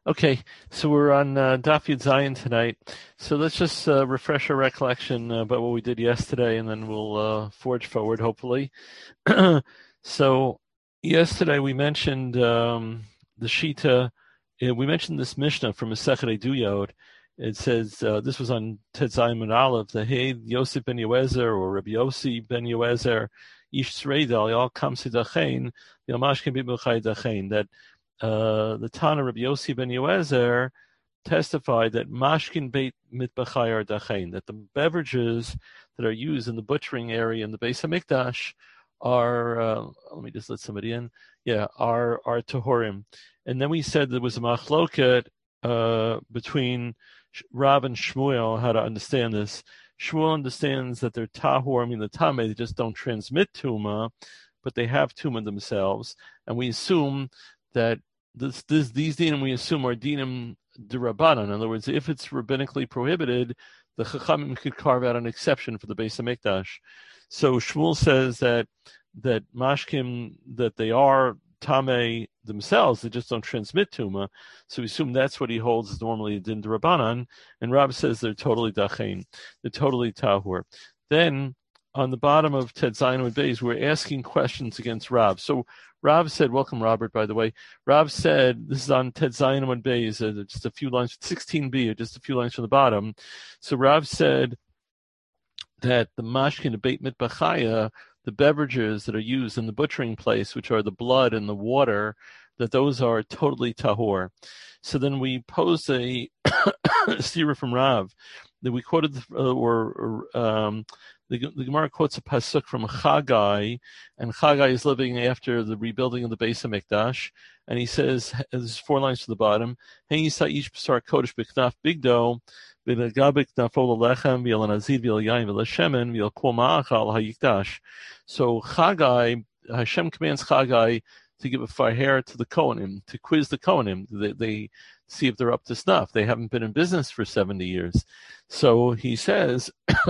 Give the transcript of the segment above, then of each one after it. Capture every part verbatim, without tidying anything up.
Okay, so we're on uh, Daf Yud Zayin tonight. So let's just uh, refresh our recollection uh, about what we did yesterday, and then we'll uh, forge forward, hopefully. So yesterday we mentioned um, the Shita. uh, We mentioned this Mishnah from Masechet Eduyot. It says uh, this was on Tet Zayin and Aleph. The Hey Yosef ben Yoezer or Rabbi Yossi ben Yoezer Ish Sreidal Yal Kamsi Dachain Yamash Kebib Dachain that. Uh, the Tana Rabbi Yossi ben Yoezer testified that mashkin beit mitbachayar dachain, that the beverages that are used in the butchering area in the Beis Hamikdash are, uh, let me just let somebody in, yeah, are are tahorim. And then we said there was a machloket uh, between Rav and Shmuel how to understand this. Shmuel understands that they're tahor, I mean the tame, they just don't transmit tuma, but they have tuma themselves, and we assume that this, this, these dinim we assume are dinim d'Rabbanan. In other words, if it's rabbinically prohibited, the Chachamim could carve out an exception for the Beis Hamikdash. So Shmuel says that that mashkim, that they are tamei themselves, they just don't transmit tuma. So we assume that's what he holds is normally din d'Rabbanan. And Rab says they're totally dachain, they're totally tahur. Then on the bottom of Ted Zayin and Beis, we're asking questions against Rab. So Rav said, welcome Robert, by the way. Rav said, this is on Ted Zayin and Beis, uh, just a few lines, sixteen b, or just a few lines from the bottom. So Rav said that the mashkin, the beit mitbachaya, the beverages that are used in the butchering place, which are the blood and the water, that those are totally tahor. So then we posed a stira from Rav that we quoted, uh, or, or um, the, the Gemara quotes a pasuk from Chagai, and Chagai is living after the rebuilding of the Beis Hamikdash, and he says, there's four lines to the bottom, Hey Yisa'ish B'sar Kodesh B'knaf Bigdo, B'nagabik Nafol Lechem, V'yel Nazir, V'yel Yain, V'yel Shemen, V'yel Kol Ma'achal HaYikdash. So Chagai, Hashem commands Chagai to give a faher to the Kohanim, to quiz the Kohanim. They, they see if they're up to snuff. They haven't been in business for seventy years. So he says,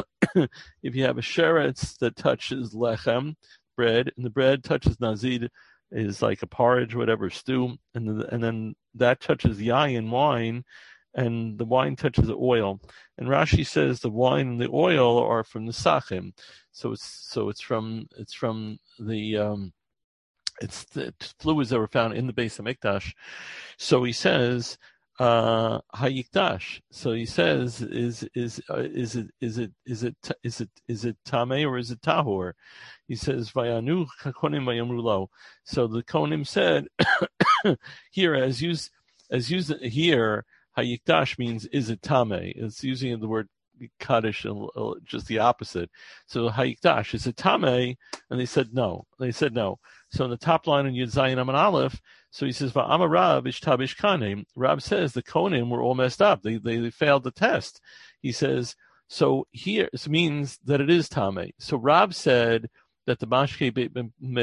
if you have a sheretz that touches lechem, bread, and the bread touches nazid, is like a porridge, whatever, stew, and, the, and then that touches yayin, wine, and the wine touches the oil. And Rashi says the wine and the oil are from the sachim. So it's so it's from it's from the um, it's the fluids that were found in the Beis Hamikdash. So he says uh hayikdash. So he says, is is uh, is it is it is it is it is it tameh or is it tahor? He says vayanu konim vayamrulo. So the konim said here, as used as used here, hayikdash means is it tameh? It's using the word kaddish, just the opposite. So hayikdash, is it tameh? And they said no. They said no. So in the top line in Yud Zayin Amud Aleph, so he says, "Va'amar Rav ishtab ishkanim." Rav says the Kohanim were all messed up. They, they they failed the test. He says, so here it means that it is tameh. So Rav said that the mashkei beit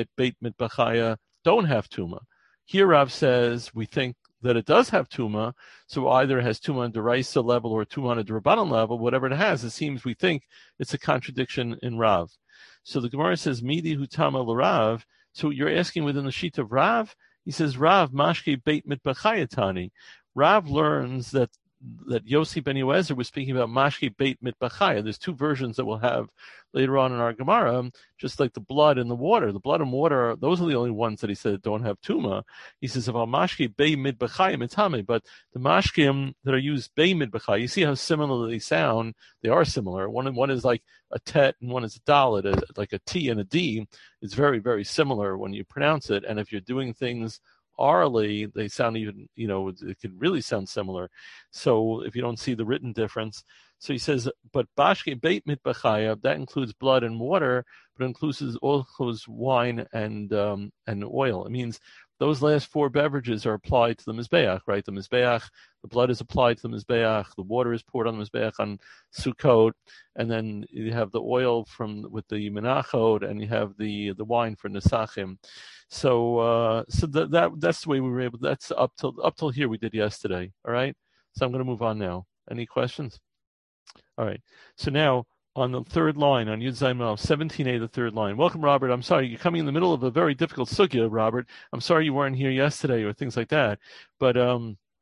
mitbachaya don't have tuma. Here Rav says we think that it does have tuma. So either it has tuma on deraisa level or tuma on a drabanan level. Whatever it has, it seems we think it's a contradiction in Rav. So the Gemara says, "Midi hutama l'Rav." So you're asking within the sheet of Rav. He says, Rav, mashke beit mitbachayatani. Rav learns that that Yossi ben Yoezer was speaking about mashke beit mitbachaya. There's two versions that we'll have later on in our Gemara, just like the blood and the water. The blood and water, those are the only ones that he said don't have tuma. He says, about mashke beit mitbachaya mitame, but the mashkim that are used beit mitbachaya, you see how similar they sound. They are similar. One, one is like a tet and one is a dalet, like a T and a D. It's very, very similar when you pronounce it. And if you're doing things orally, they sound even, you know, it could really sound similar. So if you don't see the written difference. So he says, but bashke beit mitbachaya, that includes blood and water, but includes also wine and um, and oil. It means those last four beverages are applied to the Mizbeach, right? The Mizbeach, the blood is applied to the Mizbeach, the water is poured on the Mizbeach on Sukkot, and then you have the oil from with the Menachot, and you have the the wine for Nesachim. So uh, so that, that that's the way we were able, that's up till up till here we did yesterday, all right? So I'm going to move on now. Any questions? All right. So now, on the third line, on Yud Zayin seventeen a, the third line. Welcome, Robert. I'm sorry, you're coming in the middle of a very difficult sugya, Robert. I'm sorry you weren't here yesterday or things like that. But um,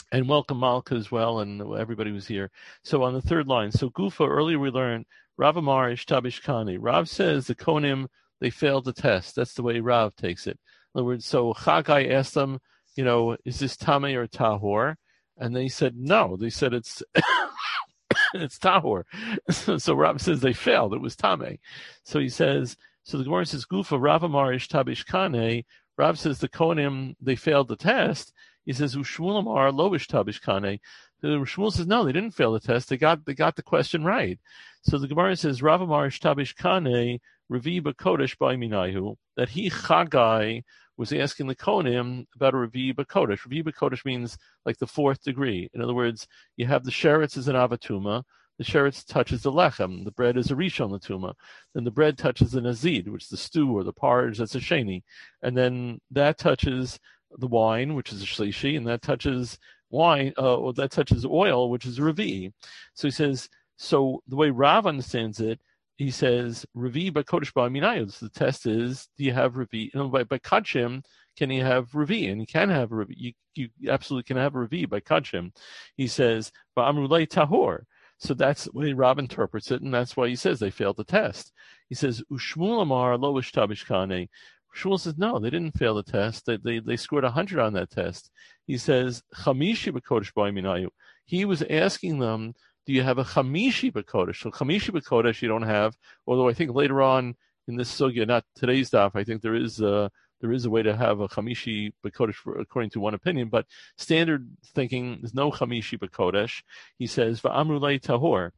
And welcome Malka as well, and everybody was here. So on the third line, so Gufa, earlier we learned, Rav Amar Ishtabish Kani. Rav says the Konim, they failed the test. That's the way Rav takes it. In other words, so Chagai asked them, you know, is this Tameh or Tahor? And they said, no. They said it's it's Tahor. So, so Rav says they failed. It was Tameh. So he says, so the Gemara says, Gufa, Rav Amar Ishtabish Kani. Rav says the Konim, they failed the test. He says, Ushmuel Amar Lovish Tabish Kane. Shmuel says, no, they didn't fail the test. They got they got the question right. So the Gemara says, Rav Amar Tabish Kane, Revi Bakodesh by Minayu, that he, Chagai, was asking the Konim about a Revi Bakodesh. Revi Bakodesh means like the fourth degree. In other words, you have the Sheretz as an Avatuma. The Sheretz touches the Lechem. The bread is a Rishon Latuma. Then the bread touches the Nazid, which is the stew or the porridge, that's a Sheni. And then that touches the wine, which is a shlishi, and that touches wine, uh, or that touches oil, which is a revi. So he says, so the way Rav understands it, he says, revi by kodesh by minayos. The test is, do you have revi? You know, by, by kachim, can you have revi? And you can have a revi. You, you absolutely can have a revi by kachim. He says, ba'amrulei tahor. So that's the way Rav interprets it, and that's why he says they failed the test. He says, ushmul amar lo ishtabish kane. Shmuel says, no, they didn't fail the test. They they, they scored one hundred on that test. He says, Chamishi b'kodesh b'ayminayu. He was asking them, do you have a Chamishi b'kodesh? So Chamishi b'kodesh you don't have, although I think later on in this sugya, not today's daf, I think there is a, there is a way to have a Chamishi b'kodesh according to one opinion, but standard thinking, there's no Chamishi b'kodesh. He says, V'amru lei tahor.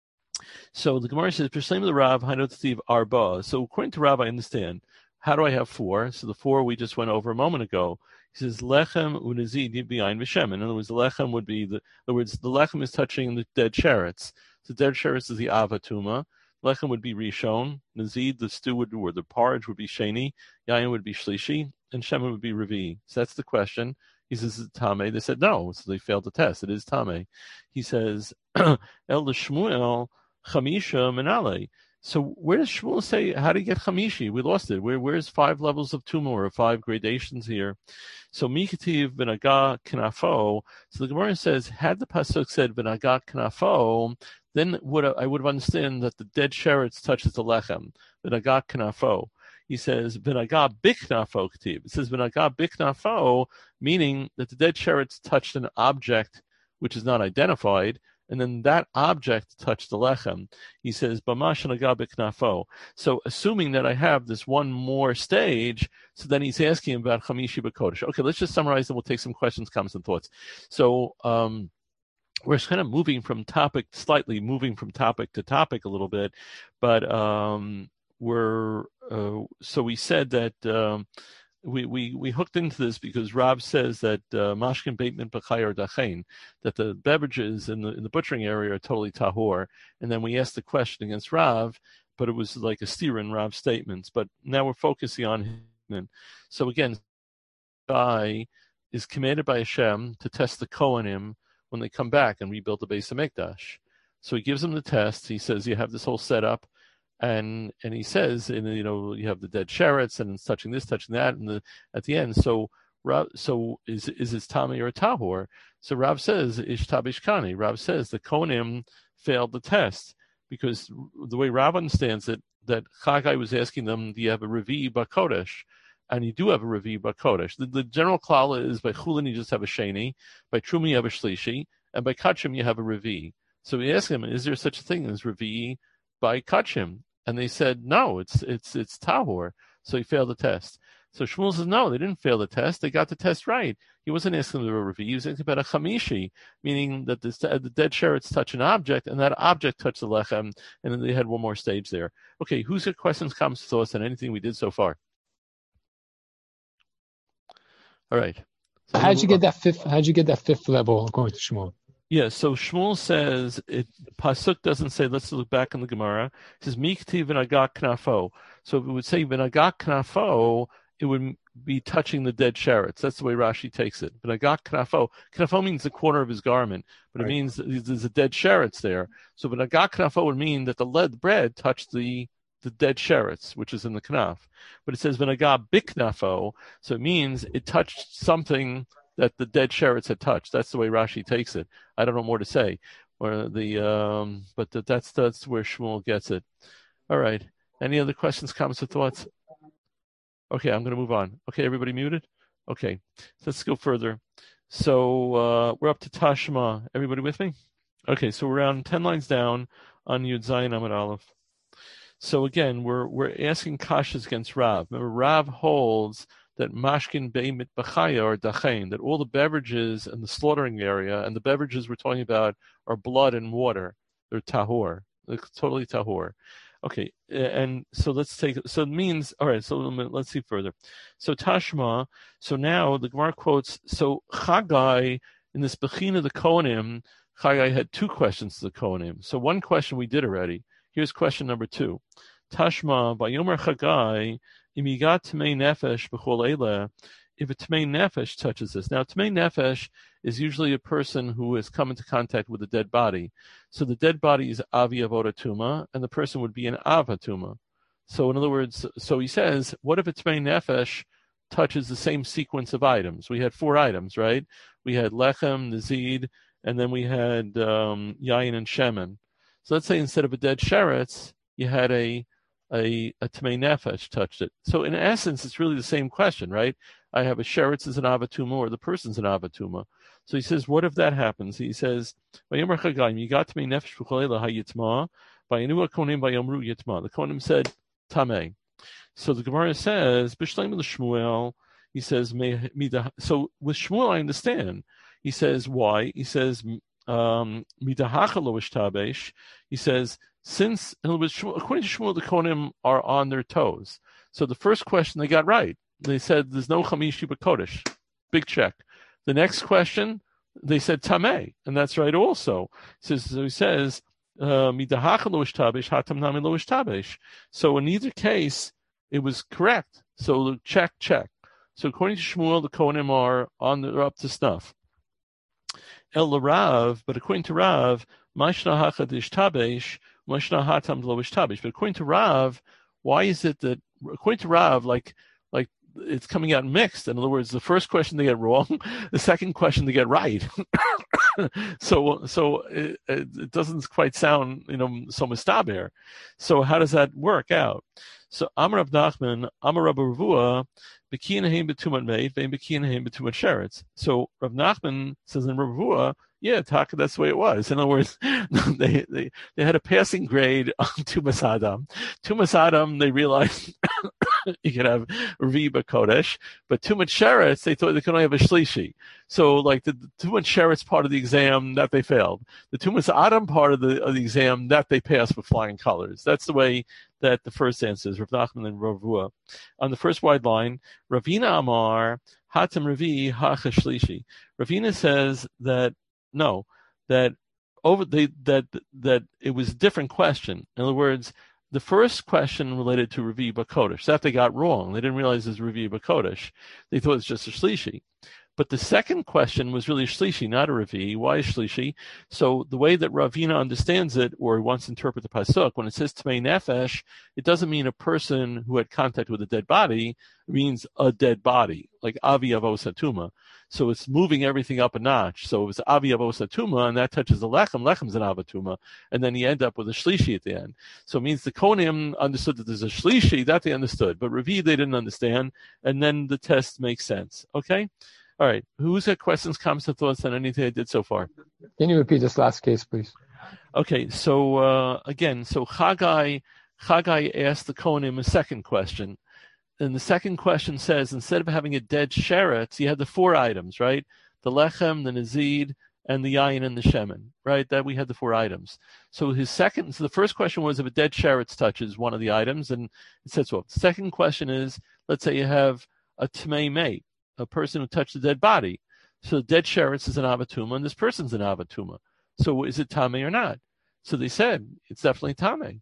So the Gemara says, Peshem the Rav, Hanot Steve Arba. So according to Rav, I understand. How do I have four? So the four we just went over a moment ago. He says lechem unazid behind v'shem. In other words, the lechem would be the. In other words, the lechem is touching the dead sheretz. The dead sheretz is the avatuma. Lechem would be rishon. Nazid, the stew would, or the porridge would be sheni. Yayin would be shlishi, and shemen would be revi. So that's the question. He says, is it Tameh? They said no, so they failed the test. It is Tameh. He says, El Shmuel chamisha menale. So where does Shmuel say, how do you get Chamishi? We lost it. Where, where's five levels of tumor or five gradations here? So Mikativ Benaga Knafo. So the Gemara says, had the Pasuk said Benaga Knafo, then would I would have understood that the dead sheretz touches the lechem. Benaga Knafo. He says Benaga Biknafo Kativ. It says Benaga Biknafo, meaning that the dead sheretz touched an object which is not identified, and then that object touched the lechem. He says, Bamash Nafo. So assuming that I have this one more stage, so then he's asking about Chamishi B'Kodesh. Okay, let's just summarize and we'll take some questions, comments, and thoughts. So um, we're kind of moving from topic, slightly moving from topic to topic a little bit, but um, we're, uh, so we said that um, We, we we hooked into this because Rav says that uh, mashkin beitman b'chayar dachain, that the beverages in the in the butchering area are totally tahor, and then we asked the question against Rav, but it was like a steer in Rav's statements. But now we're focusing on him. So again, guy is commanded by Hashem to test the Kohanim when they come back and rebuild the Beis Hamikdash. So he gives them the test. He says you have this whole setup. And and he says, and you know, you have the dead sheretz, and it's touching this, touching that, and the at the end. So Rav, so is is it Tami or a Tahor? So Rav says Ish Tabish Kani. Rav says the Kohanim failed the test because the way Rav understands it, that Chagai was asking them, do you have a Revi Bakodesh? And you do have a Revi Bakodesh. The, the general klala is by Chulin you just have a Sheni, by Trumi you have a Shlishi, and by Kachim you have a Revi. So we ask him, is there such a thing as Revi by Kachim? And they said, no, it's it's it's Tahor. So he failed the test. So Shmuel says, no, they didn't fail the test. They got the test right. He wasn't asking them to review. He was asking about a Chamishi, meaning that the, the dead sheretz touch an object, and that object touched the lechem, and then they had one more stage there. Okay, who's got questions, comments, thoughts on anything we did so far? All right. So how'd you get that fifth? How'd you get that fifth level according to Shmuel? Yeah, so Shmuel says, it, Pasuk doesn't say, let's look back in the Gemara. It says, Mikti v'nagak knafo. So if it would say v'nagak knafo, it would be touching the dead sheretz. That's the way Rashi takes it. V'nagak knafo. Knafo means the corner of his garment, but right. It means there's a dead sheretz there. So v'nagak knafo would mean that the lead bread touched the the dead sheretz, which is in the knaf. But it says v'nagak biknafo, so it means it touched something that the dead sheretz had touched. That's the way Rashi takes it. I don't know more to say, or the um, but the, that's that's where Shmuel gets it. All right. Any other questions, comments, or thoughts? Okay, I'm going to move on. Okay, everybody muted? Okay, let's go further. So uh, we're up to Tashma. Everybody with me? Okay, so we're around ten lines down on Yud Zayin Amud Aleph. So again, we're we're asking kashas against Rav. Remember, Rav holds that mashkin be'imit b'chaya or dachain, that all the beverages in the slaughtering area, and the beverages we're talking about are blood and water. They're tahor. They're totally tahor. Okay, and so let's take, so it means, all right, so let's see further. So Tashma, so now the Gemara quotes, so Chagai, in this Bechina the Kohanim, Chagai had two questions to the Kohanim. So one question we did already. Here's question number two. Tashma, Bayomer Chagai, Imigat Tmei Nefesh B'chol Eileh, if a Tmei Nefesh touches this. Now, Tmei Nefesh is usually a person who has come into contact with a dead body. So the dead body is Avi Avoda Tuma, and the person would be an Ava Tuma. So in other words, so he says, what if a Tmei Nefesh touches the same sequence of items? We had four items, right? We had Lechem, Nazid, and then we had um, Yayin and Shemen. So let's say instead of a dead sheretz, you had a a, a Tmei Nefesh touched it. So in essence, it's really the same question, right? I have a sheretz as an avatuma, or the person's an avatuma. So he says, what if that happens? He says, the Kohanim said, Tameh. So the Gemara says, Shmuel, he says, so with Shmuel, I understand. He says, why? He says, um, he says, since, in other words, according to Shmuel, the Kohanim are on their toes. So the first question they got right. They said there's no Chamishi B'Kodesh. Big check. The next question, they said Tameh, and that's right also. So he says, uh, so in either case, it was correct. So check, check. So according to Shmuel, the Kohanim are on the, up to snuff. El Rav, but according to Rav, Mashna Hachadish Tabesh, Mashna Hatam Loish Tabesh. But according to Rav, why is it that according to Rav, like like it's coming out mixed? In other words, the first question they get wrong, the second question they get right. so so it, it doesn't quite sound, you know, so mustaber. So how does that work out? So Amar Rav Nachman, Amar Rav Ravua, B'kiyanahim b'tumat meid, ve'im b'kiyanahim b'tumat sheretz. So Rav Nachman says in Rav Ravua, yeah, Taka, that's the way it was. In other words, they they, they had a passing grade on Tumas Adam. Tumas Adam, they realized you could have Revi B'Kodesh, but Tumat Sheretz, they thought they could only have a Shlishi. So, like the, the Tumat Sheretz part of the exam, that they failed. The Tumas Adam part of the of the exam, that they passed with flying colors. That's the way that the first answer is, Rav Nachman and Rav Ravua. On the first wide line, Ravina Amar, Hatam Revi, Hacha Shlishi. Ravina says that, no, that over the that that it was a different question. In other words, the first question related to Revi B'Kodesh. That they got wrong. They didn't realize it was Revi B'Kodesh. They thought it was just a Shlishi. But the second question was really a Shlishi, not a Revi. Why a Shlishi? So the way that Ravina understands it, or wants to interpret the Pasuk, when it says Tmei Nefesh, it doesn't mean a person who had contact with a dead body. It means a dead body, like Avi Avos Hatuma. So it's moving everything up a notch. So it was Avi Avos Hatuma, and that touches the Lechem. Lechem's an Avatuma. And then you end up with a Shlishi at the end. So it means the Kohanim understood that there's a Shlishi, that they understood. But Revi, they didn't understand. And then the test makes sense. Okay? All right. Who's got questions, comments, and thoughts on anything I did so far? Can you repeat this last case, please? Okay. So uh, again, so Chagai, Chagai asked the Kohanim a second question. And the second question says, instead of having a dead sheretz, you had the four items, right? The lechem, the nazid, and the yayin and the shemen, right? That we had the four items. So his second, so the first question was if a dead sheretz touches one of the items, and it says so. The second question is, let's say you have a tmei mate, a person who touched a dead body. So the dead sheretz is an avatuma, and this person's an avatuma. So is it tamei or not? So they said it's definitely tamei.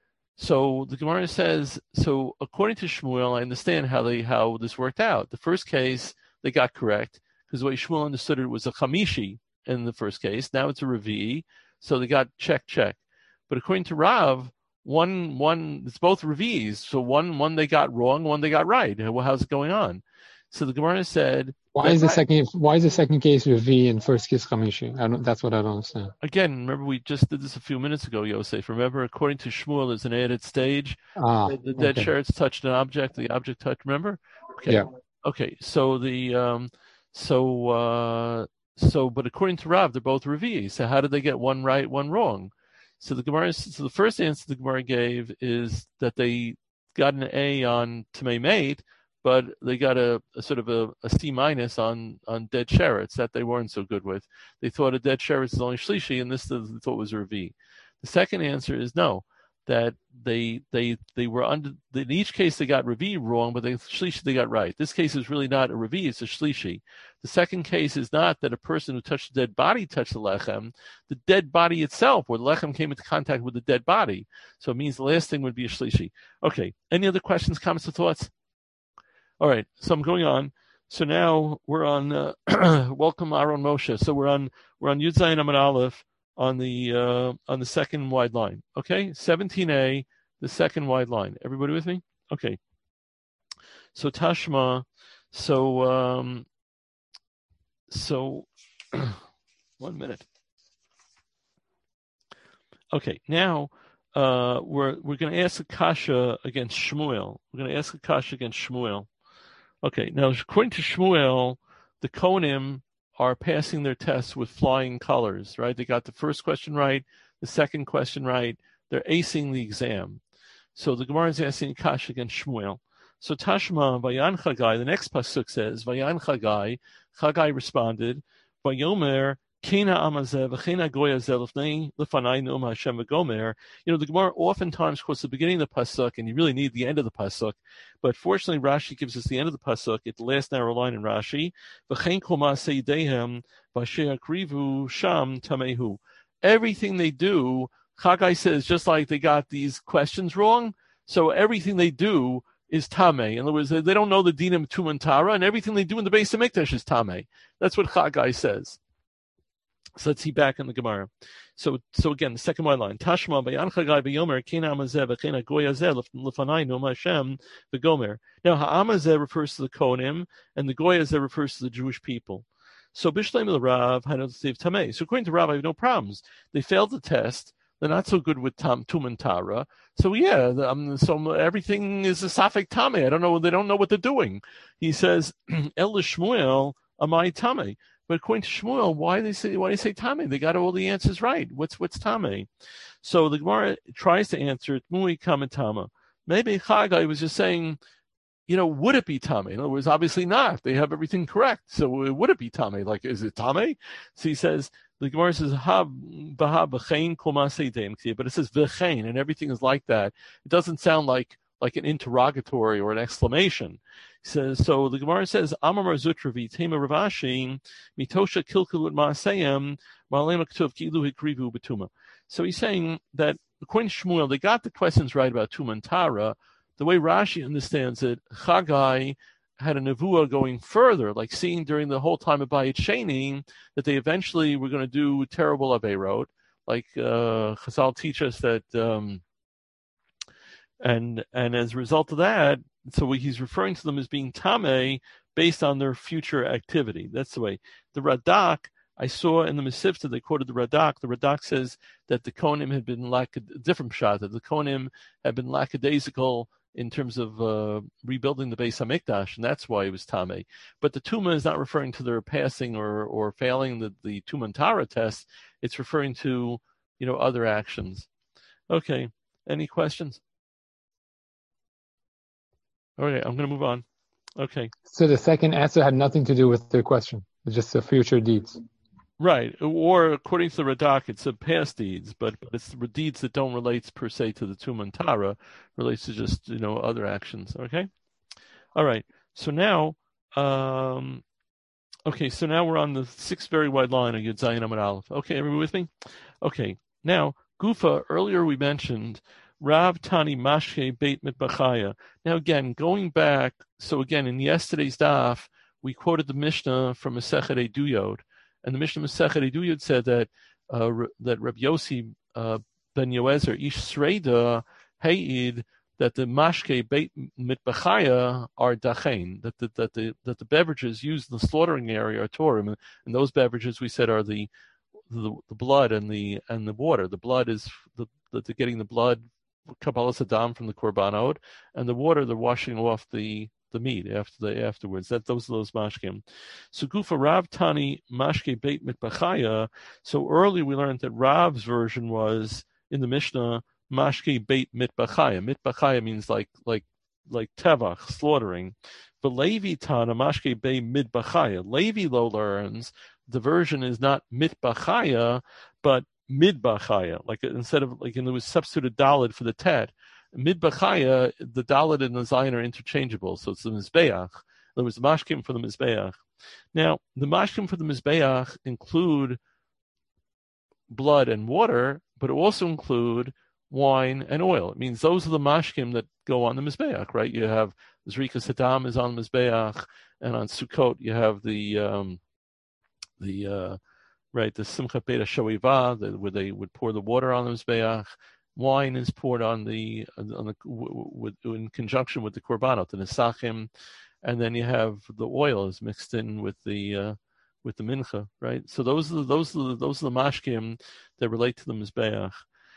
So the Gemara says, so according to Shmuel, I understand how they how this worked out. The first case they got correct because the way Shmuel understood it was a chamishi in the first case. Now it's a revi, so they got check check. But according to Rav, one one it's both revis. So one one they got wrong, one they got right. Well, how's it going on? So the Gemara said, Why is the second? Why is the second case Revi and first case Chamishi? I don't. That's what I don't understand. Again, remember we just did this a few minutes ago, Yosef. Remember, according to Shmuel, there's an added stage. Ah, the, the dead okay. sheretz touched an object. The object touched. Remember? Okay. Yeah. Okay. So the um, so uh, so, but according to Rav, they're both Revi. So how did they get one right, one wrong? So the Gemara. So the first answer the Gemara gave is that they got an A on Tamei Mate, but they got a, a sort of a, a C minus on, on dead sheretz that they weren't so good with. They thought a dead sheretz is only shlishi, and this they thought was a revi. The second answer is no, that they they they were under. In each case they got revi wrong, but the shlishi they got right. This case is really not a revi; it's a shlishi. The second case is not that a person who touched the dead body touched the lechem. The dead body itself, where the lechem came into contact with the dead body. So it means the last thing would be a shlishi. Okay. Any other questions, comments, or thoughts? All right, so I'm going on. So now we're on. Uh, welcome, Aaron Moshe. So we're on. We're on Yud Zayin Amud Aleph on the uh, on the second wide line. Okay, seventeen A, the second wide line. Everybody with me? Okay. So Tashma. So um, so one minute. Okay, now uh, we're we're going to ask a kasha against Shmuel. We're going to ask a kasha against Shmuel. Okay, now according to Shmuel, the Kohanim are passing their tests with flying colors, right? They got the first question right, the second question right. They're acing the exam. So the Gemara is asking Kash against Shmuel. So Tashma, Vayan Chagai, the next pasuk says, Vayan Chagai, Chagai responded, Vayomer, Kena Amazeh, V'chena Goyazeh, L'fnei L'fanai Noam Hashem V'gomer. You know, the Gemara oftentimes quotes the beginning of the pasuk, and you really need the end of the pasuk. But fortunately, Rashi gives us the end of the pasuk. It's the last narrow line in Rashi. V'chein kol ma'aseh yedeihem v'asher yakrivu sham tamehu. Everything they do, Chagai says, just like they got these questions wrong, so everything they do is tameh. In other words, they don't know the dinim tuman tara, and everything they do in the Beis Hamikdash is tameh. That's what Chagai says. So let's see back in the Gemara. So, so again, the second one line. Tashma bayan chagai v'yomer kena amazeh v'kena goyazeh l'fanai nom Hashem v'gomer. Now, ha'amazeh refers to the Kohanim, and the goyazeh refers to the Jewish people. So bishleim l'Rav hanotiv tamei. So according to Rav, I have no problems. They failed the test. They're not so good with tam tuman tara. So yeah, the, um, so everything is a safek tamei. I don't know. They don't know what they're doing. He says El Shmuel amai tamei. But according to Shmuel, why they say why they say Tameh? They got all the answers right. What's what's Tameh? So the Gemara tries to answer it. Mui kamatama. Maybe Chagai was just saying, you know, would it be Tameh? In other words, obviously not. They have everything correct. So would it be Tameh? Like, is it Tameh? So he says the Gemara says ha baha b'chein kol ma'aseh yedeihem, but it says v'chein, and everything is like that. It doesn't sound like like an interrogatory or an exclamation. He says, so the Gemara says, Amar Zutravi, Tema Ravashi, Mitosha Kilkulut Maaseyem, Malem Aktuv Kilu Hikrivu Betuma. So he's saying that according to Shmuel, they got the questions right about Tuma and Tara. The way Rashi understands it, Chagai had a nevuah going further, like seeing during the whole time of Bayit Sheni, that they eventually were going to do terrible Aveirot. Like uh, Chazal teach us that, um, and and as a result of that, so he's referring to them as being tameh based on their future activity. That's the way. The Radak, I saw in the Mesivta, they quoted the Radak. The Radak says that the Kohanim had been lack a different shot, that the Kohanim had been lackadaisical in terms of uh, rebuilding the Beis Hamikdash, and that's why it was tameh. But the Tuma is not referring to their passing or or failing the the Tuma and Tara test. It's referring to, you know, other actions. Okay. Any questions? Okay, I'm going to move on. Okay. So the second answer had nothing to do with the question. It's just the future deeds. Right. Or according to the Radak, it's a past deeds, but, but it's the deeds that don't relate per se to the Tuma and Tara, relates to just, you know, other actions. Okay? All right. So now, um, okay, so now we're on the sixth very wide line of Yud Zayin Amud Aleph. Okay, everybody with me? Okay. Now, Gufa, earlier we mentioned Rav Tani Mashke Beit Mitbachaya. Now again, going back, so again, in yesterday's daf, we quoted the Mishnah from Masechet Eduyot, and the Mishnah Masechet Eduyot said that uh, that Reb Yossi uh, ben Yoezer Ish Sreida Heid that the mashke beit mitbachaya are dachain, that the, that the that the beverages used in the slaughtering area are torim, and those beverages we said are the the, the blood and the and the water. The blood is the, the, the getting the blood kabbalas adam from the korbanot, and the water they're washing off the the meat after the afterwards. That those are those mashkim. So Gufa Rav Tani mashke beit mitbachaya. So early we learned that Rav's version was in the Mishnah mashke beit mitbachaya. Mitbachaya means like like like tevach, slaughtering. But Levi Tana mashke beit mitbachaya. Levi lo learns the version is not mitbachaya but midbachaya. Like instead of like and there was substituted dalid for the tet. Midbachaya, the Dalet and the Zion are interchangeable, so it's the Mizbeach. There was the Mashkim for the Mizbeach. Now, the Mashkim for the Mizbeach include blood and water, but also include wine and oil. It means those are the Mashkim that go on the Mizbeach, right? You have Zrika Saddam is on the Mizbeach, and on Sukkot you have the um, the uh, right the Simcha Beta Shoiva, where they would pour the water on the Mizbeach. Wine is poured on the on the with, in conjunction with the korbanot, the nesachim, and then you have the oil is mixed in with the uh, with the mincha, right? So those are the, those are the, those are the mashkim that relate to the mizbeach.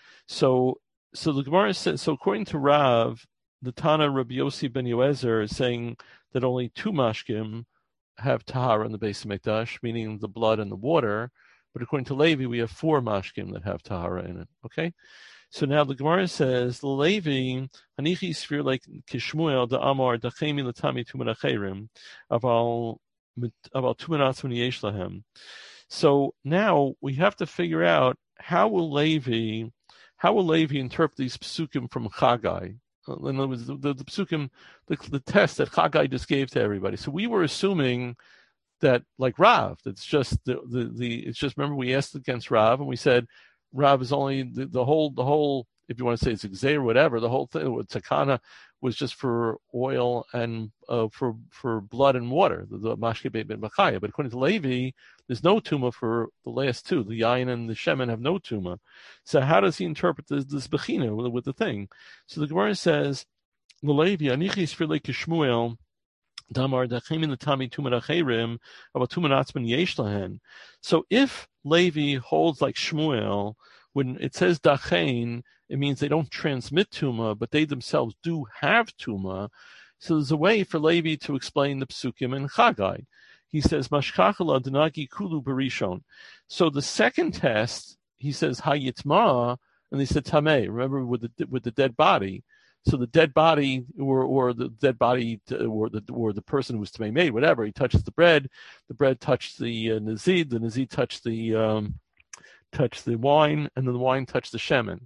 So so the Gemara says, so according to Rav, the Tana Rabbi Yossi ben Yoezer is saying that only two mashkim have tahara in the Beis Hamikdash, meaning the blood and the water. But according to Levi, we have four mashkim that have tahara in it. Okay. So now the Gemara says, Levi, Hanichi Sfir like Kishmuel, the Amar, the Chemi Latami Tumanacherim, about about Tumanats when Yesh Lahem. So now we have to figure out how will Levi, how will Levi interpret these psukim from Chagai? In other words, the, the, the psukim, the, the test that Chagai just gave to everybody. So we were assuming that, like Rav, that's just the, the, the it's just, remember we asked against Rav and we said, Rav is only the, the whole the whole if you want to say it's exay or whatever, the whole thing with takana was just for oil and uh, for for blood and water, the, the mashke beit bachaya. But according to Levi, there's no tuma for the last two. The yain and the shemen have no tuma. So how does he interpret this this bechina with, with the thing? So the Gemara says, the Levi anichi sfirle kishmuel. Damar dachim the tami tumanacherim about tumanatzman yesh lahen. So if Levi holds like Shmuel, when it says dachain, it means they don't transmit tuma, but they themselves do have tuma. So there's a way for Levi to explain the psukim in Chagai. He says mashkachala denagi kulu barishon. So the second test, he says hayitma, and they said tameh. Remember with the with the dead body. So the dead body, or or the dead body, or the or the person who was to be made, whatever, he touches the bread, the bread touched the uh, nazid, the nazid touched the um, touched the wine, and then the wine touched the shemen.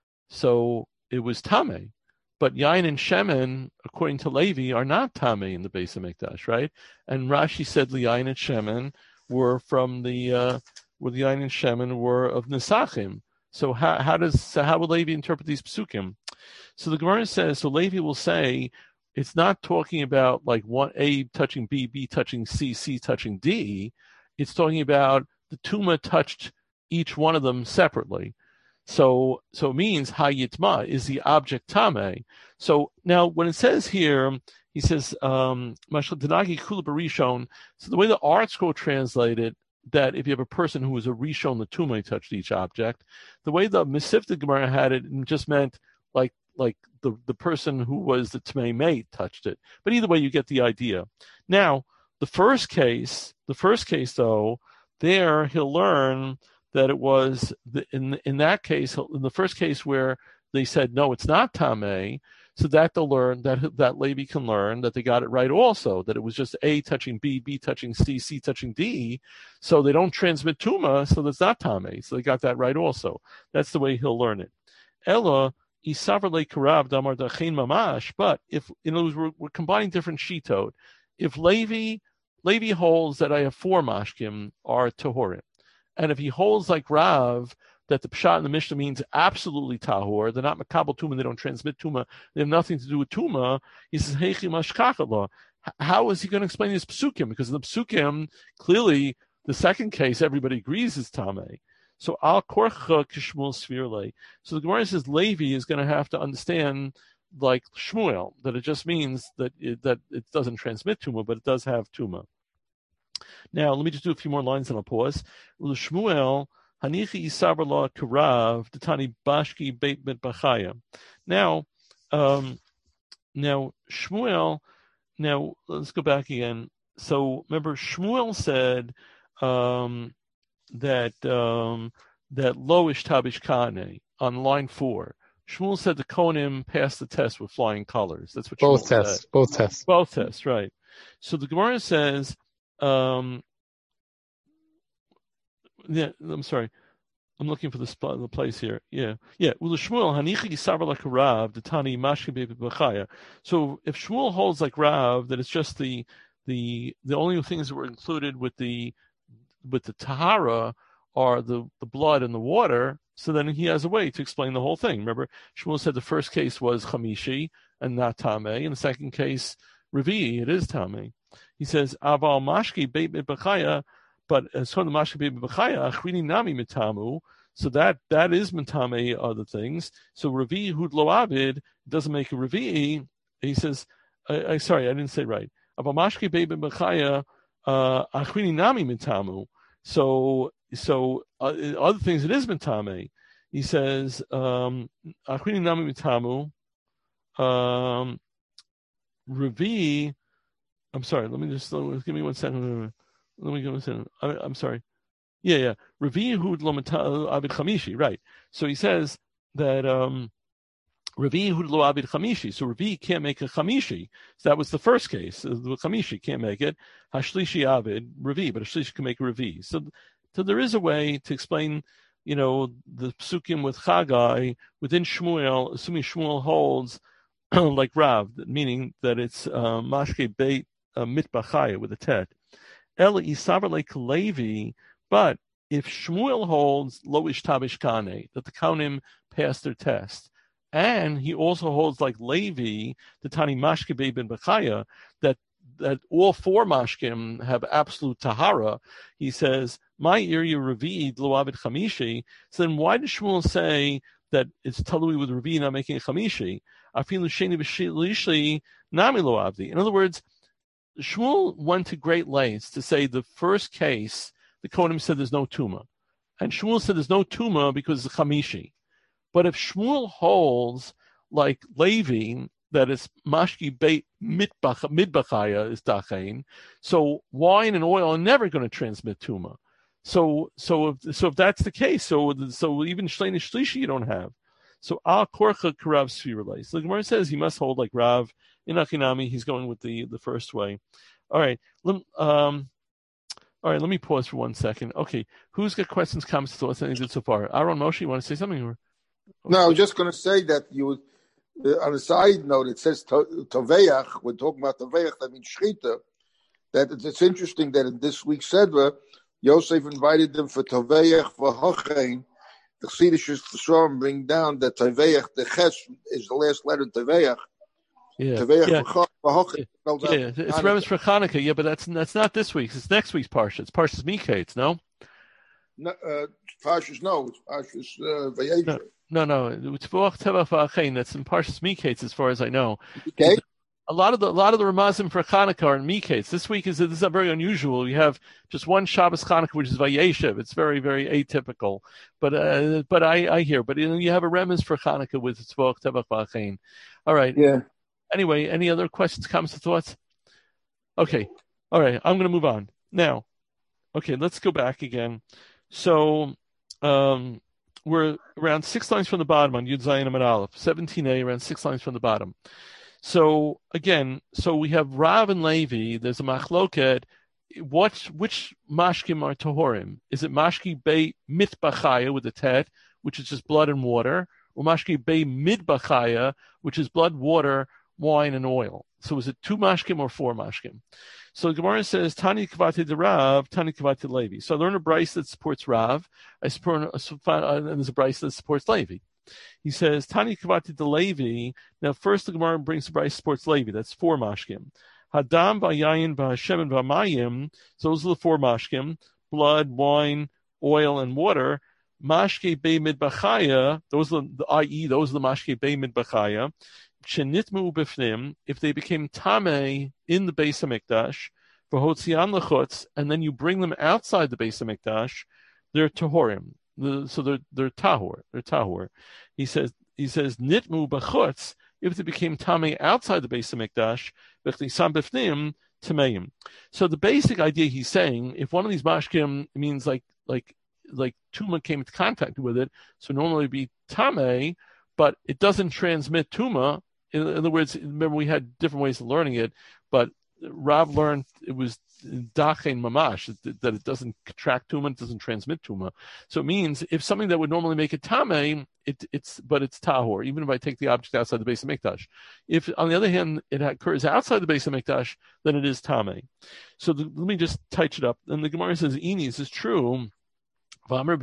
So it was tameh, but yain and shemen, according to Levi, are not tameh in the Beis Hamikdash, right? And Rashi said the yain and shemen were from the uh, where the yain and shemen were of nesachim. So how how does so how would Levi interpret these psukim? So the Gemara says, so Levi will say, it's not talking about like one A touching B, B touching C, C touching D. It's talking about the tuma touched each one of them separately. So so it means hayitma is the object tame. So now when it says here, he says um Denagi Kula Barishon. So the way the Art Scroll translated that if you have a person who was a Rishon, the tuma touched each object. The way the Mesivta Gemara had it, it just meant like like the, the person who was the Tmei mate touched it. But either way, you get the idea. Now, the first case, the first case though, there he'll learn that it was the, in in that case, in the first case where they said no, it's not Tameh, so that they'll learn that that Levi can learn that they got it right also, that it was just A touching B, B touching C, C touching D, so they don't transmit Tuma, so that's not Tameh, so they got that right also. That's the way he'll learn it. Ella. But if, in other words, we're, we're combining different shitot. If Levi, Levi holds that I have four mashkim are tahorim, and if he holds like Rav that the pshat in the Mishnah means absolutely tahor, they're not makabel tuma, they don't transmit tuma, they have nothing to do with tuma. He says heichi mashkachala. How is he going to explain this psukim? Because in the psukim, clearly the second case everybody agrees is tameh. So al korcha kishmul svirle. So the Gemara says Levi is going to have to understand like Shmuel, that it just means that it, that it doesn't transmit tumah, but it does have tumah. Now, let me just do a few more lines and I'll pause. Shmuel, Hanichi Isabar La Karav, Tani Bashki Beit Mitbachaya. Now, um, now Shmuel, now let's go back again. So remember, Shmuel said um, that um, that Loish Tabish Kane on line four. Shmuel said the Kohanim passed the test with flying colors. That's what Both Shmuel tests. said. Both tests. Both tests, right. So the Gemara says, um, yeah, I'm sorry. I'm looking for the, spot, the place here. Yeah. Yeah. So if Shmuel holds like Rav, that it's just the the the only things that were included with the with the Tahara are the, the blood and the water, so then he has a way to explain the whole thing. Remember, Shmuel said the first case was Chamishi and not Tameh, and the second case, Revi, it is Tameh. He says, Aval Mashki Beit Mitbachaya, but as for the Mashki Beit Mitbachaya, Achrini Nami Mitamu, so that that is Mitame other things. So Revi Hud Lo Avid doesn't make a Revi. He says, I, I sorry, I didn't say right. Aval Mashki Beit Mitbachaya, Achrini Nami Mitamu. So So uh, other things, it is mitame. He says, um, Achrini Nami Mitamu, um, Revi. I'm sorry. Let me just give me one second. Let me give me one second. I, I'm sorry. Yeah, yeah. Revi Hud Lo Avid Chamishi. Right. So he says that um, Revi Hud Lo Avid Chamishi. So Revi can't make a Chamishi. So that was the first case. The Chamishi can't make it. Hashlishi Avid Revi, but Hashlishi can make a Revi. So. So there is a way to explain, you know, the psukim with Chagai within Shmuel, assuming Shmuel holds like Rav, meaning that it's uh, Mashke Beit uh, Mitbachaya with a tet. Ela Isavar like Levi, but if Shmuel holds Loish Tabish Kane, that the Kohanim passed their test, and he also holds like Levi, the Tani Mashke Beit Mitbachaya, that that all four mashkim have absolute tahara, he says, my area revi'id lo avid chamishi. So then why does Shmuel say that it's talui with revi'id not making a chamishi? Afilu sheni b'shlishi nami lo avdi. In other words, Shmuel went to great lengths to say the first case, the Kohanim said there's no tumah. And Shmuel said there's no tumah because it's a chamishi. But if Shmuel holds like Levi, that is mashki beit midbachaya is dachain, so wine and oil are never going to transmit tumah. So, so if so if that's the case, so so even shleini shlishi you don't have. So al korcha karav svirulay. So the Gemara says he must hold like Rav in Achinami. He's going with the the first way. All right, um, all right. Let me pause for one second. Okay, who's got questions, comments, thoughts, anything good so far? Aaron, Moshe, you want to say something? Or? No, I was just going to say that you would. Uh, on a side note, it says to, Toveach. We're talking about Toveach, that means Shchita. That it's, it's interesting that in this week's Sedra, Yosef invited them for Toveach for Hochein. The Chassidish Shalom bring down that Toveach, the Ches is the last letter in Toveach. Yeah, Toveach yeah. for Hochein. Yeah, yeah. It's Remes for Hanukkah. Yeah, but that's that's not this week's. It's next week's Parsha. It's Parshas Miketz, no? No, uh, Parshas, no, it's Parshas uh, Vayeshev. No, no, it's Tevach Tevach V'Achein. That's in Parshas Miketz, as far as I know. Okay. A lot of the a lot of the Ramazim for Chanukah are in Miketz. This week is this is very unusual. You have just one Shabbos Chanukah, which is Vayeshev. It's very very atypical. But uh, but I, I hear. But you know, you have a Remes for Chanukah with Tevach Tevach V'Achein. All right. Yeah. Anyway, any other questions, comments, or thoughts? Okay. All right. I'm going to move on now. Okay, let's go back again. So. Um, We're around six lines from the bottom on Yud Zayin Amud Aleph, seventeen A, around six lines from the bottom. So again, so we have Rav and Levi. There's a machloket. What, which mashkim are tohorim? Is it mashki bei mitbachaya with a tet, which is just blood and water, or mashki bei midbachaya, which is blood, water, wine, and oil? So is it two mashkim or four mashkim? So the Gemara says, Tani Kavati de Rav, Tani Kavati Levi. So I learned a brayso that supports Rav, I support, and there's a brayso that supports Levi. He says, Tani Kavati de Levi. Now, first the Gemara brings the brayso that supports Levi. That's four mashkim. Hadam, Vayayin, Vahashem, and Vamayim. So those are the four mashkim: blood, wine, oil, and water. Mashke Bei Midbachaya, those are the, that is, those are the Mashke Bei Midbachaya. shenitmu bifnim, if they became tamei in the Beis Hamikdash, v'hotzian lechutz, and then you bring them outside the Beis Hamikdash, they're tahorim. The, so they're they're tahor. They're tahor. He says he says nitmu b'chutz, if they became tamei outside the Beis Hamikdash, v'chnisam bifnim tameim. So the basic idea he's saying, if one of these mashkim means like like like tuma came into contact with it, so normally it'd be tamei, but it doesn't transmit tuma. In, in other words, remember we had different ways of learning it, but Rav learned it was dachein mamash, that it doesn't contract tuma, it doesn't transmit tuma. So it means if something that would normally make it tamei, it, it's but it's tahor, even if I take the object outside the Beis Hamikdash. If on the other hand it occurs outside the Beis Hamikdash, then it is tamei. So the, let me just touch it up. And the Gemara says, "Inis is true." They said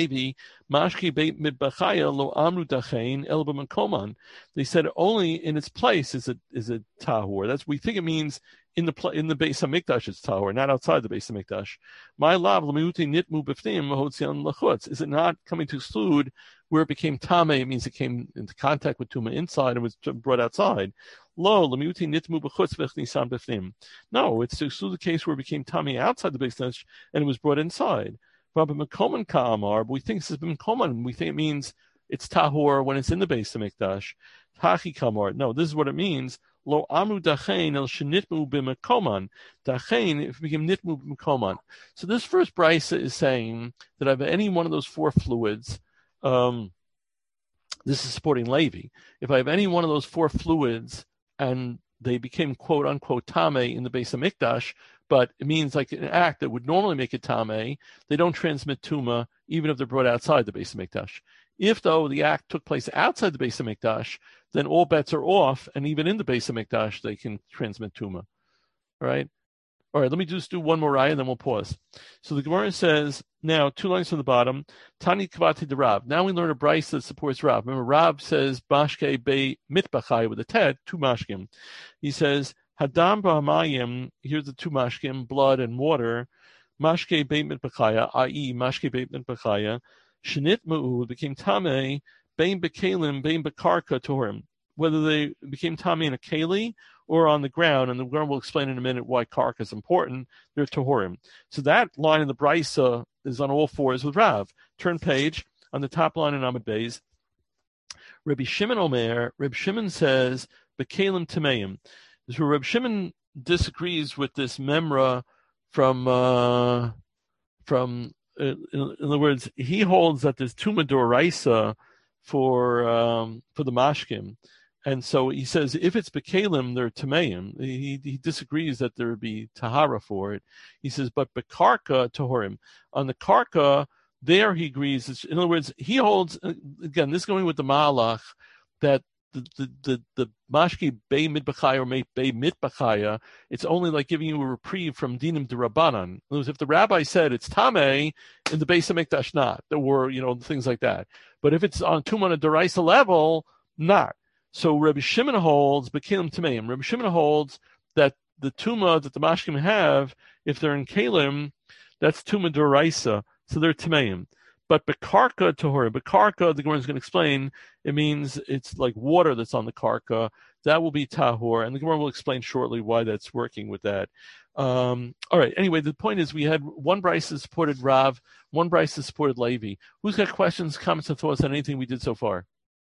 only in its place is it is it tahor. That's we think it means in the in the Beis Hamikdash it's tahor, not outside the Beis Hamikdash. My lav l'miuti nitmu b'fnim hotzian lachutz. Is it not coming to exclude where it became tamei? It means it came into contact with tuma inside and was brought outside. Lo l'miuti nitmu b'chutz v'chnisan b'fnim. No, it's to exclude the case where it became tamei outside the Beis Hamikdash and it was brought inside. But we think this is b'mekoman. We think it means it's tahor when it's in the Beis Hamikdash. Hachi kamar. No, this is what it means. Lo amru dachein el shenitmu b'mekoman. Dachein if it became nitmu b'mekoman. So this first brisa is saying that if any one of those four fluids, um, this is supporting Levi. If I have any one of those four fluids and they became quote unquote tamei in the Beis Hamikdash, but it means like an act that would normally make it tamei, they don't transmit tuma even if they're brought outside the Beis Hamikdash. If though the act took place outside the Beis Hamikdash, then all bets are off, and even in the Beis Hamikdash they can transmit tuma. All right, all right. Let me just do one more raya, and then we'll pause. So the Gemara says now two lines from the bottom. Tani kavati de Rav. Now we learn a brayso that supports Rav. Remember, Rav says mashke be mitbachai with a ted, two mashkim. He says. Hadam ba'amayim, here's the two mashkim, blood and water. Mashke beit mitbachaya, that is, mashke beit mitbachaya. Shenit mu'u became tamei, bein bekalim, bein bekarka torim. Whether they became tamei in a keli or on the ground, and the Gemara will explain in a minute why karka is important, they're tohorim. So that line in the brisa is on all fours with Rav. Turn page, on the top line in Amud Beis. Rabbi Shimon Omer, Rabbi Shimon says, bekalim tameim. So Reb Shimon disagrees with this memra from uh, from uh, in, in other words, he holds that there's tuma d'oraisa for um, for the mashkim, and so he says if it's bekalim, they're tameim. He he disagrees that there would be tahara for it. He says, but bekarka tahorim. On the karka, there he agrees. In other words, he holds again. This is going with the Mahalach that. The the the, the mashki bei mitbachaya or bei mitbachaya, it's only like giving you a reprieve from dinim d'Rabbanan. In other words, if the rabbi said it's tamei in the Beis Hamikdash, not there were you know things like that. But if it's on tumah d'oraisa level, not. So Rabbi Shimon holds bekalim tameim. Rabbi Shimon holds that the tumah that the mashkim have, if they're in kalim, that's tumah d'oraisa, so they're tameim. But bekarka tahor, bekarka, the Gemara is going to explain, it means it's like water that's on the karka. That will be tahor, and the Gemara will explain shortly why that's working with that. Um, all right, anyway, the point is we had one brisa supported Rav, one brisa supported Levi. Who's got questions, comments, and thoughts on anything we did so far?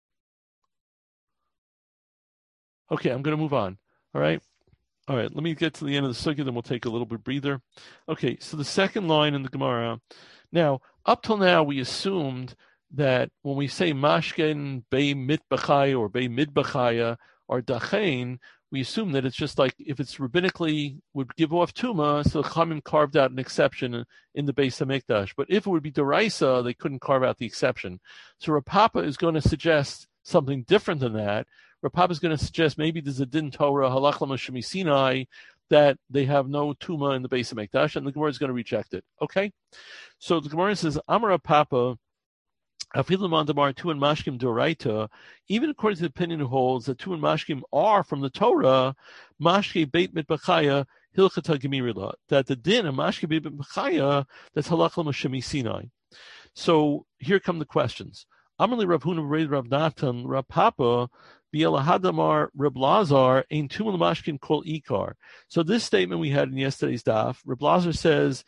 Okay, I'm going to move on. All right. All right, let me get to the end of the sugya, then we'll take a little bit breather. Okay, so the second line in the Gemara. Now, up till now, we assumed that when we say mashken bei mitbachaya or bei midbachaya or dachein, we assume that it's just like if it's rabbinically would give off tuma, so the Chachamim carved out an exception in the Beis Hamikdash. But if it would be deraisa, they couldn't carve out the exception. So Rav Papa is going to suggest something different than that. Rav Papa is going to suggest maybe there's a din Torah halach l'mashmi Sinai that they have no tuma in the Beis Hamikdash, and the Gemara is going to reject it. Okay, so the Gemara says, Amar Rav Papa, Afilu mandamar tu and mashkim doraita, even according to the opinion who holds that tu and mashkim are from the Torah, mashke beit mitbachaya hilchata gemirila, that the din of mashke beit mitbachaya that's halach l'mashmi Sinai. So here come the questions. Amarli Rav Huna Rav Natan Rav Papa Bielahadamar Reb Lazar ein tumah l'mashkin kol ikar. So this statement we had in yesterday's daf, Reb Lazar says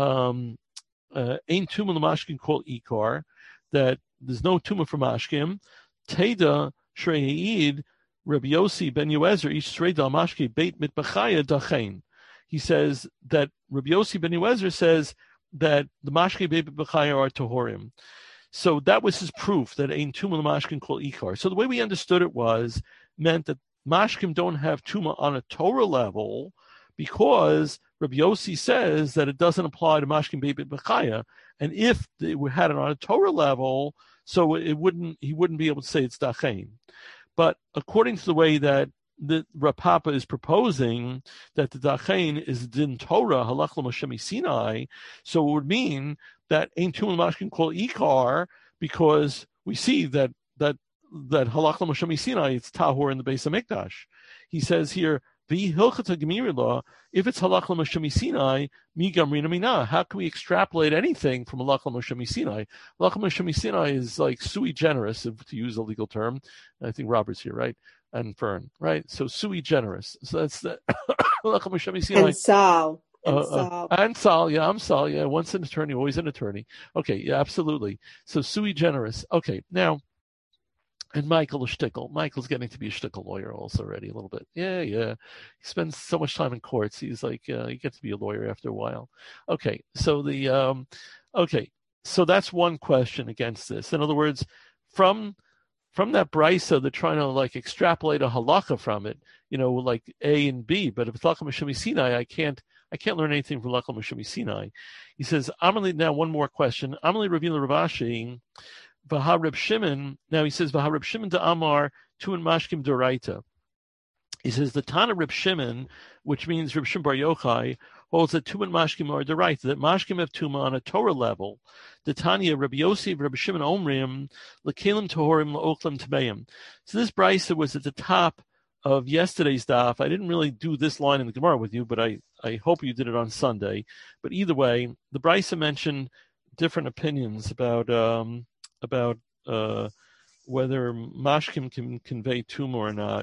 um, uh, ein tumah l'mashkin kol ikar, that there's no tumah for mashkim. Teda shreid Rabbi Yossi ben Yoezer ish shreid al mashki beit mitbachaya dachein. He says that Rabbi Yossi ben Yoezer says that the mashki beit mitbachaya are tohorim. So that was his proof that ein tumah l'mashkin kol ikar. So the way we understood it was meant that mashkim don't have tumah on a Torah level because Rabbi Yossi says that it doesn't apply to mashkim beit mitbachaya, and if they had it on a Torah level, so it wouldn't he wouldn't be able to say it's dachein. But according to the way that the Rav Papa is proposing that the dachein is din Torah halach l'Moshe Sinai, so it would mean that ein tumah l'mashkin kol ikar, because we see that that that halach l'Moshe Sinai it's tahor in the Beis Hamikdash. He says here the hilchata gemiri law, if it's halach l'Moshe Sinai, mi gamrina mina. How can we extrapolate anything from halach l'Moshe Sinai? Halach l'Moshe Sinai is like sui generis, if, to use a legal term. I think Robert's here, right? And Fern, right? So sui generis. So that's the halach l'Moshe Sinai. And Sal. And Uh, Sal. uh, and Sal, yeah, I'm Sal, yeah. Once an attorney, always an attorney. Okay, yeah, absolutely. So sui generis. Okay, now. And Michael a shtickle. Michael's getting to be a shtickle lawyer also already a little bit. Yeah, yeah. He spends so much time in courts. He's like, uh, he gets to be a lawyer after a while. Okay, so the, um, okay, so that's one question against this. In other words, from from that brisa, they're trying to like extrapolate a halacha from it, you know, like A and B. But if it's Lacham Mishumi Sinai, I can't, I can't learn anything from Lacham Mishumi Sinai. He says, Amalei. Now one more question. Amalei Ravina Ravashi. Vaharib Shimon, now he says, Vaharib Shimon to Amar, Tuan Mashkim Doraita. He says, the Tana Rib Shimon, which means Rib Shimon Bar Yochai, holds that Tuan Mashkim are Doraita, that Mashkim have Tuma on a Torah level. The Tanya, Rib Yossi, Rib Shimon Omrim, Lekalim Tohorim, Laoklam Tabeim. So this brisa was at the top of yesterday's daf. I didn't really do this line in the Gemara with you, but I, I hope you did it on Sunday. But either way, the brisa mentioned different opinions about, um, about uh, whether mashkim can convey tumah or not.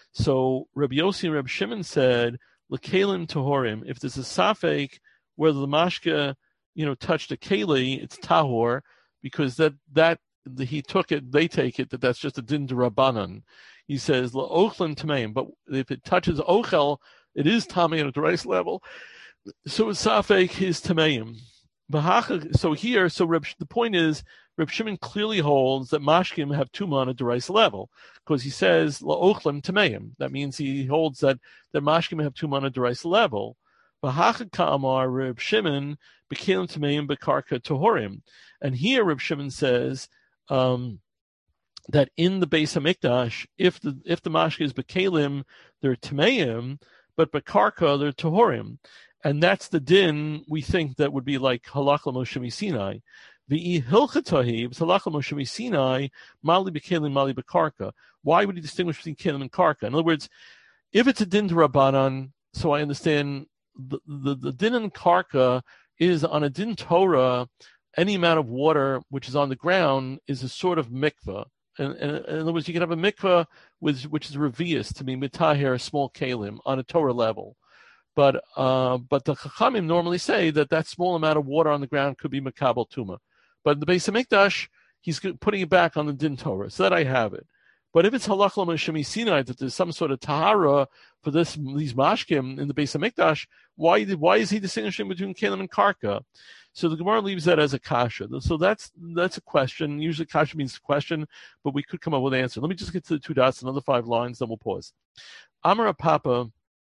So Rabbi Yossi and Rabbi Shimon said, "Lekalim tohorim." If there's a safek whether the mashka, you know, touched a keli, it's tahor, because that that the, he took it, they take it that that's just a din d'Rabbanan. He says la'ochlan tameim, but if it touches ochel, it is tamei at the rice level. So it's safek is tameim. So here, so Reb, the point is, Reb Shimon clearly holds that mashkim have tumah on a derais level, because he says la'ochlim tameim. That means he holds that that mashkim have tumah on a derais level. V'hachad ka'amar Reb Shimon b'kelim tameim b'karka tohorim, and here Reb Shimon says um, that in the Beis Hamikdash, if the if the mashkim is b'kelim, they're tameim, but b'karka they're tohorim. And that's the din we think that would be like halach l'Moshe Sinai. The hilchatahi, halach l'Moshe Sinai, mali b'kelim, mali b'karka. Why would he distinguish between kelim and karka? In other words, if it's a din to Rabbanan, so I understand the, the, the din in karka is on a din Torah, any amount of water which is on the ground is a sort of mikveh. And, and, and in other words, you can have a mikveh with, which is revius, to be mitaher, a small kelim, on a Torah level. But uh, but the Chachamim normally say that that small amount of water on the ground could be Makabel Tuma. But in the Beis Hamikdash, he's putting it back on the Din Torah. So that I have it. But if it's Halach l'Moshe Sinai, that there's some sort of Tahara for this these Mashkim in the Beis Hamikdash, why, why is he distinguishing between Kelim and Karka? So the Gemara leaves that as a kasha. So that's that's a question. Usually kasha means question, but we could come up with an answer. Let me just get to the two dots, another five lines, then we'll pause. Amar Papa,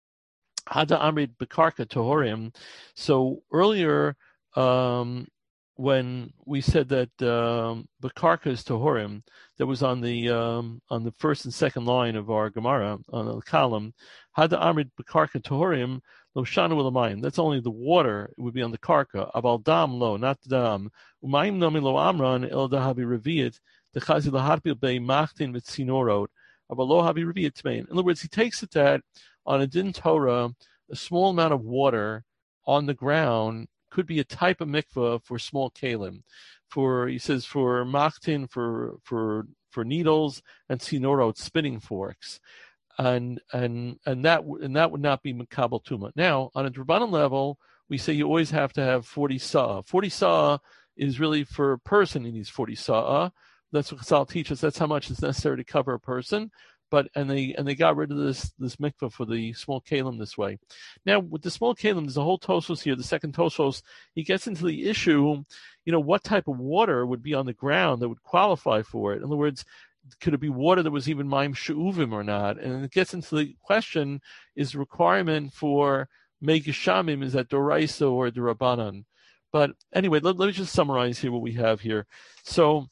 Hada Amrid Bekarka Tohorim. So earlier, um, when we said that um, Bekarka is Tohorim, that was on the um, on the first and second line of our Gemara on the column. Hada Amrid Bekarka Tohorim Lo Shanu Elamayim. That's only the water. It would be on the Karka. Aval Dam Lo, not Dam. Umayim Nomi Lo Amran El Dahabi Reviat Dechazi Lahatbil Bei Machtin Vitzinorot Aval Lo Habi Reviat Tmein. In other words, he takes it that on a Din Torah, a small amount of water on the ground could be a type of mikveh for small kalim. For, he says, for machtin, for for for needles, and tzinorot, spinning forks. And and and that and that would not be Makabel Tuma. Now, on a Drabanan level, we say you always have to have forty saw. forty saw is really for a person who needs forty saw. That's what Chazal teaches. That's how much is necessary to cover a person. But and they and they got rid of this this mikvah for the small kalim this way. Now with the small kalim, there's a whole Tosfos here. The second Tosfos, he gets into the issue, you know, what type of water would be on the ground that would qualify for it. In other words, could it be water that was even Maim She'uvim or not? And it gets into the question: is the requirement for Mei Geshamim, is that Doraisa or Durabanan? But anyway, let, let me just summarize here what we have here. So,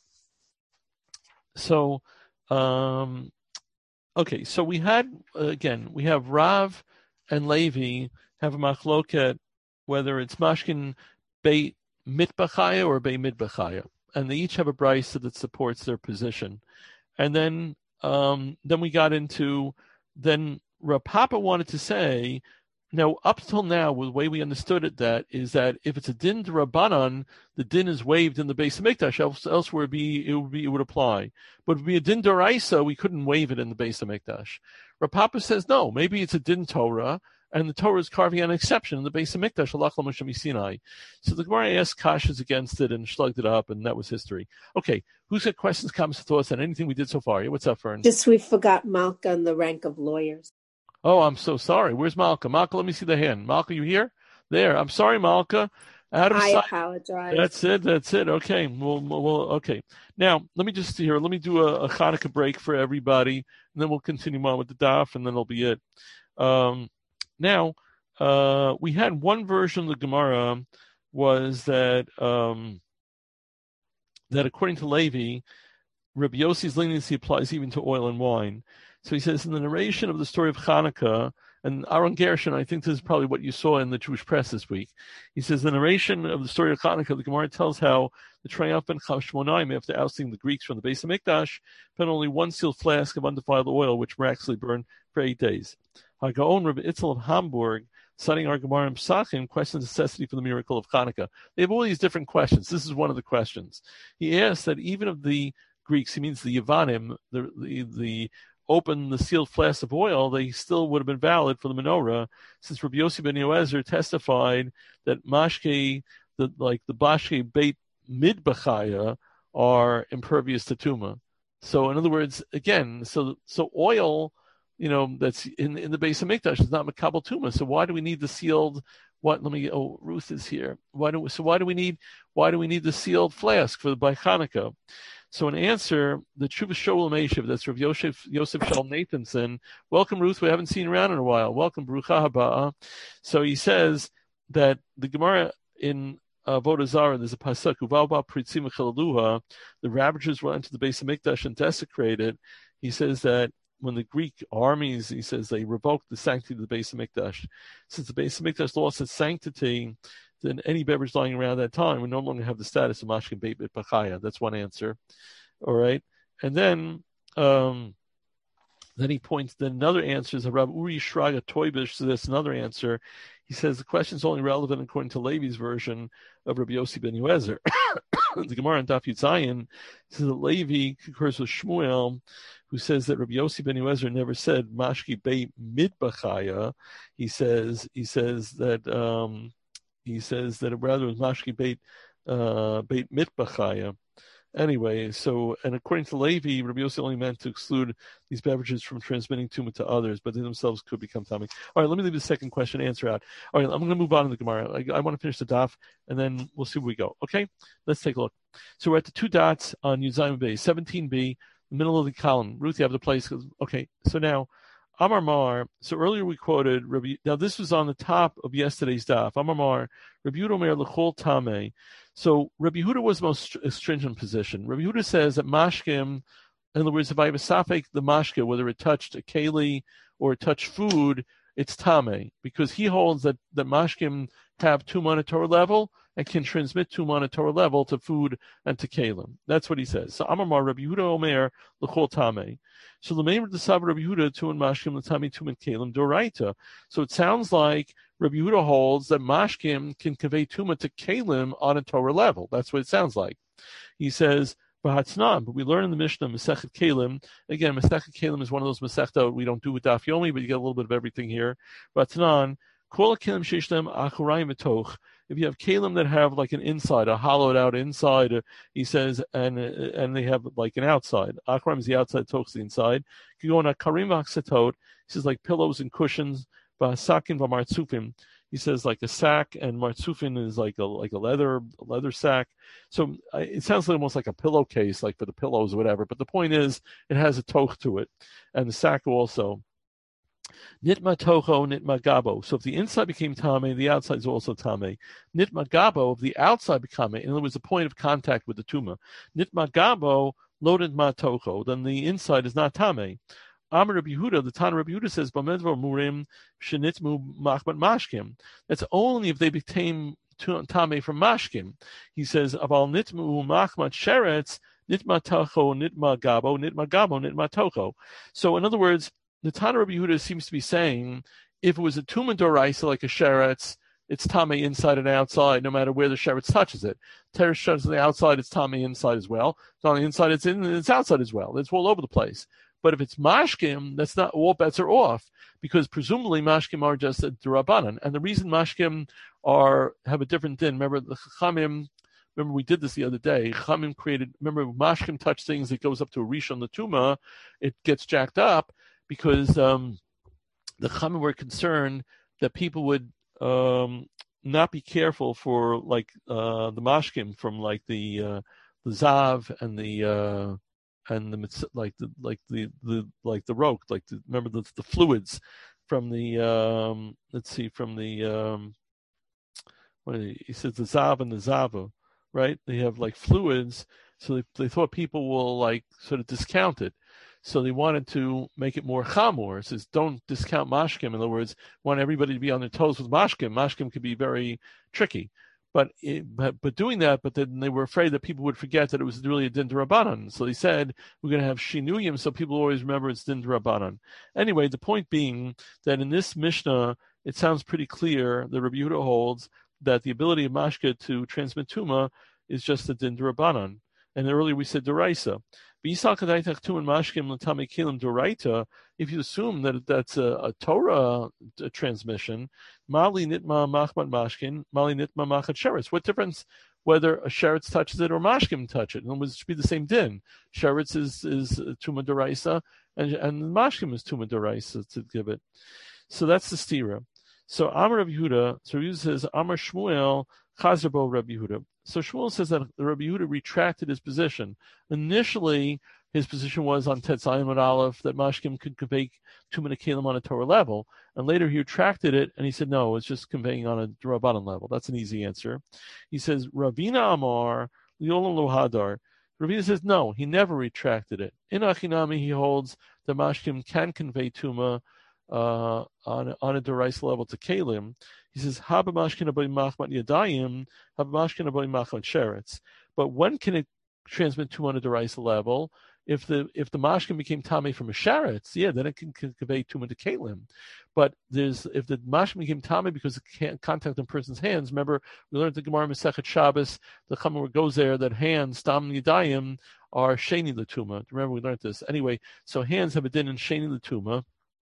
so. Um, Okay, so we had, uh, again, we have Rav and Levi have a machloket, whether it's Mashkin Beit Mitbachaya or Beit Midbachaya, and they each have a brisa that supports their position. And then um, then we got into, then Rav Papa wanted to say, now up till now, the way we understood it, that is that if it's a din to Rabbanan, the din is waived in the Beis Hamikdash. Else, elsewhere, it'd be, it would be it would apply. But if it would be a din d'oraisa, we couldn't waive it in the Beis Hamikdash. Rav Papa says no. Maybe it's a din Torah, and the Torah is carving an exception in the Beis Hamikdash. Halach l'Moshe Sinai. So the Gemara asked kashas against it and shlugged it up, and that was history. Okay, who's got questions, comments, thoughts on anything we did so far? What's up, Fern? Just we forgot Malka and the rank of lawyers. Oh, I'm so sorry. Where's Malka? Malka, let me see the hand. Malka, you here? There. I'm sorry, Malka. Out of I sight. apologize. That's it. That's it. Okay. Well, well, okay. Now, let me just see here. Let me do a, a Hanukkah break for everybody, and then we'll continue on with the daf, and then it'll be it. Um, now, uh, we had one version of the Gemara was that um, that according to Levi, Rabbi Yossi's leniency applies even to oil and wine. So he says in the narration of the story of Hanukkah, and Aaron Gershon, I think this is probably what you saw in the Jewish press this week. He says the narration of the story of Hanukkah, the Gemara tells how the triumphant Chashmonaim, after ousting the Greeks from the Beis Hamikdash, found only one sealed flask of undefiled oil, which miraculously burned for eight days. HaGaon Rabbi Itzel of Hamburg, citing our Gemara in Psachim, questions the necessity for the miracle of Hanukkah. They have all these different questions. This is one of the questions. He asks that even of the Greeks, he means the Yavanim, the the, the open the sealed flask of oil, they still would have been valid for the menorah, since Rabbi Yossi ben Yoezer testified that mashke, the like the bashke beit midbachaya, are impervious to tuma. So, in other words, again, so so oil, you know, that's in in the Beis Hamikdash is not makabel tuma. So why do we need the sealed? What? Let me. Oh, Ruth is here. Why do so? Why do we need? Why do we need the sealed flask for the by Hanukkah? So in answer, the Tshuva Sholem Eshiv, that's Rav Yosef, Yosef Shalom Nathanson. Welcome, Ruth. We haven't seen you around in a while. Welcome, Barucha Haba. So he says that the Gemara in uh, Avodah Zarah, there's a pasuk, Uval ba pritzim v'chalaluha, the ravagers will enter the Beis Hamikdash and desecrate it. He says that when the Greek armies, he says they revoked the sanctity of the Beis Hamikdash. Since the Beis Hamikdash lost its sanctity, then any beverage lying around that time would no longer have the status of mashkin beit mitbachaya. That's one answer. All right. And then um, then he points, then another answer is Rav Uri Shraga Toibish, so that's another answer. He says the question is only relevant according to Levi's version of Rabbi Yossi ben Yoezer. The Gemara in Daf Yud Zayin says that Levi concurs with Shmuel, who says that Rabbi Yossi ben Yoezer never said mashki beit midbachaya. He says he says that um, he says that it rather was mashki beit uh, beit mitbachaya. Anyway, so, and according to Levi, Rabbi Yossi only meant to exclude these beverages from transmitting tumah to others, but they themselves could become tummy. All right, let me leave the second question answer out. All right, I'm going to move on to the Gemara. I, I want to finish the daf, and then we'll see where we go. Okay, let's take a look. So we're at the two dots on Yud Bay, seventeen B, the middle of the column. Ruth, you have the place. Okay, so now, Amar Mar, so earlier we quoted, Rabbi, now this was on the top of yesterday's daf. Amar Mar, Rabbi Yehuda Omer l'chol tameh. So Rabbi Yehuda was the most stringent position. Rabbi Yehuda says that mashkim, in other words, if I have a safek, the mashke, whether it touched a keli or it touched food, it's tameh, because he holds that, that mashkim have tumah on a Torah level and can transmit tumah on a Torah level to food and to kelim. That's what he says. So Amar Mar, Rabbi Yehuda Omer l'chol tameh. So the main of the Sav Rabbi Yehuda tu and mashkim l'tami tum and kelim doraita. So it sounds like Rabbi Yehuda holds that mashkim can convey tumah to kelim on a Torah level. That's what it sounds like. He says But we learn in the Mishnah, Masechet Kalim. Again, Masechet Kalim is one of those Masechta we don't do with Daf Yomi, but you get a little bit of everything here. Batnan, Kol Kalim Shishtem Achurayim Metoch. If you have Kalim that have like an inside, a hollowed out inside, uh, he says, and uh, and they have like an outside. Achurayim is the outside, Toch is the inside. You go on a Karim Vachsetot. He says like pillows and cushions. Basakin Vamartzufim. He says like a sack, and martzufin is like a like a leather a leather sack. So uh, it sounds almost like a pillowcase, like for the pillows or whatever. But the point is, it has a toch to it, and the sack also. Nitma toho, nitma gabo. So if the inside became tame, the outside is also tame. Nitma gabo, if the outside became, in other words, a point of contact with the tuma. Nitma gabo, loaded ma toho, then the inside is not tame. Amar Rabbi Yehuda, the Tan Rabbi Yehuda says, "B'medvar murim shenitmu machmat mashkim." That's only if they became tame from mashkim. He says, "Aval nitmu machmat sheretz nitma tacho nitma gabo nitma gabo nitma tocho." So, in other words, the Tan Rabbi Yehuda seems to be saying, if it was a tumen doraisa like a sheretz, it's tame inside and outside, no matter where the sheretz touches it. Teresh touches the outside, it's tame inside as well. It's on the inside, it's in, it's outside as well. It's all over the place. But if it's mashkim, that's not, all bets are off, because presumably mashkim are just a durabanan. And the reason mashkim are have a different din, remember the chachamim, remember we did this the other day, chachamim created, remember mashkim touch things, it goes up to a rishon the tuma, it gets jacked up, because um, the chachamim were concerned that people would um, not be careful for like uh, the mashkim from like the uh, the zav and the uh, and the like the like the, the like the roke, like the, remember the the fluids from the um, let's see from the um, what he, he says the zav and the zava, right? They have like fluids, so they they thought people will like sort of discount it. So they wanted to make it more chamor. It says, don't discount mashkim. In other words, want everybody to be on their toes with mashkim. Mashkim could be very tricky. But, it, but but doing that, but then they were afraid that people would forget that it was really a din d'Rabbanan. So they said, we're going to have shinuyim, so people always remember it's din d'Rabbanan. Anyway, the point being that in this Mishnah, it sounds pretty clear that Rabbi Yehuda holds that the ability of mashka to transmit tuma is just a din d'Rabbanan. And earlier we said d'oraisa. If you assume that that's a, a Torah a transmission, Mali nitma machmat mashkin, Mali nitma machat sheretz. What difference whether a sheretz touches it or mashkim touch it? In other words, it should be the same din. Sheretz is is tuma d'oraisa, and and mashkim is tuma d'oraisa to give it. So that's the stira. So Amar Rabbi Yehuda, so Rabbi Yehuda says Amar Shmuel Chazerbo Rabbi Yehuda. So Shmuel says that Rabbi Yehuda retracted his position. Initially, his position was on Tetzayin and Aleph that mashkim could convey tumen kalim on a Torah level, and later he retracted it and he said no, it's just conveying on a Rabbanan level. That's an easy answer. He says Ravina Amar Liolam Lo Hadar. Ravina says no, he never retracted it. In Achinami, he holds that mashkim can convey tuma uh, on on a derais level to kalim. He says, Haba mashkin abai machmat yadayim, haba mashkin abai machmat sheretz. But when can it transmit to on a deraisa level? If the if the mashkin became tame from a sheretz, yeah, then it can, can convey tuma to kalim. But there's if the mashkin became tame because it can't contact in person's hands. Remember, we learned the Gemara Masechet Shabbos. The Chumrah goes there that hands tam yadayim are sheni l'tuma. Remember, we learned this anyway. So hands have a din in sheni l'tuma.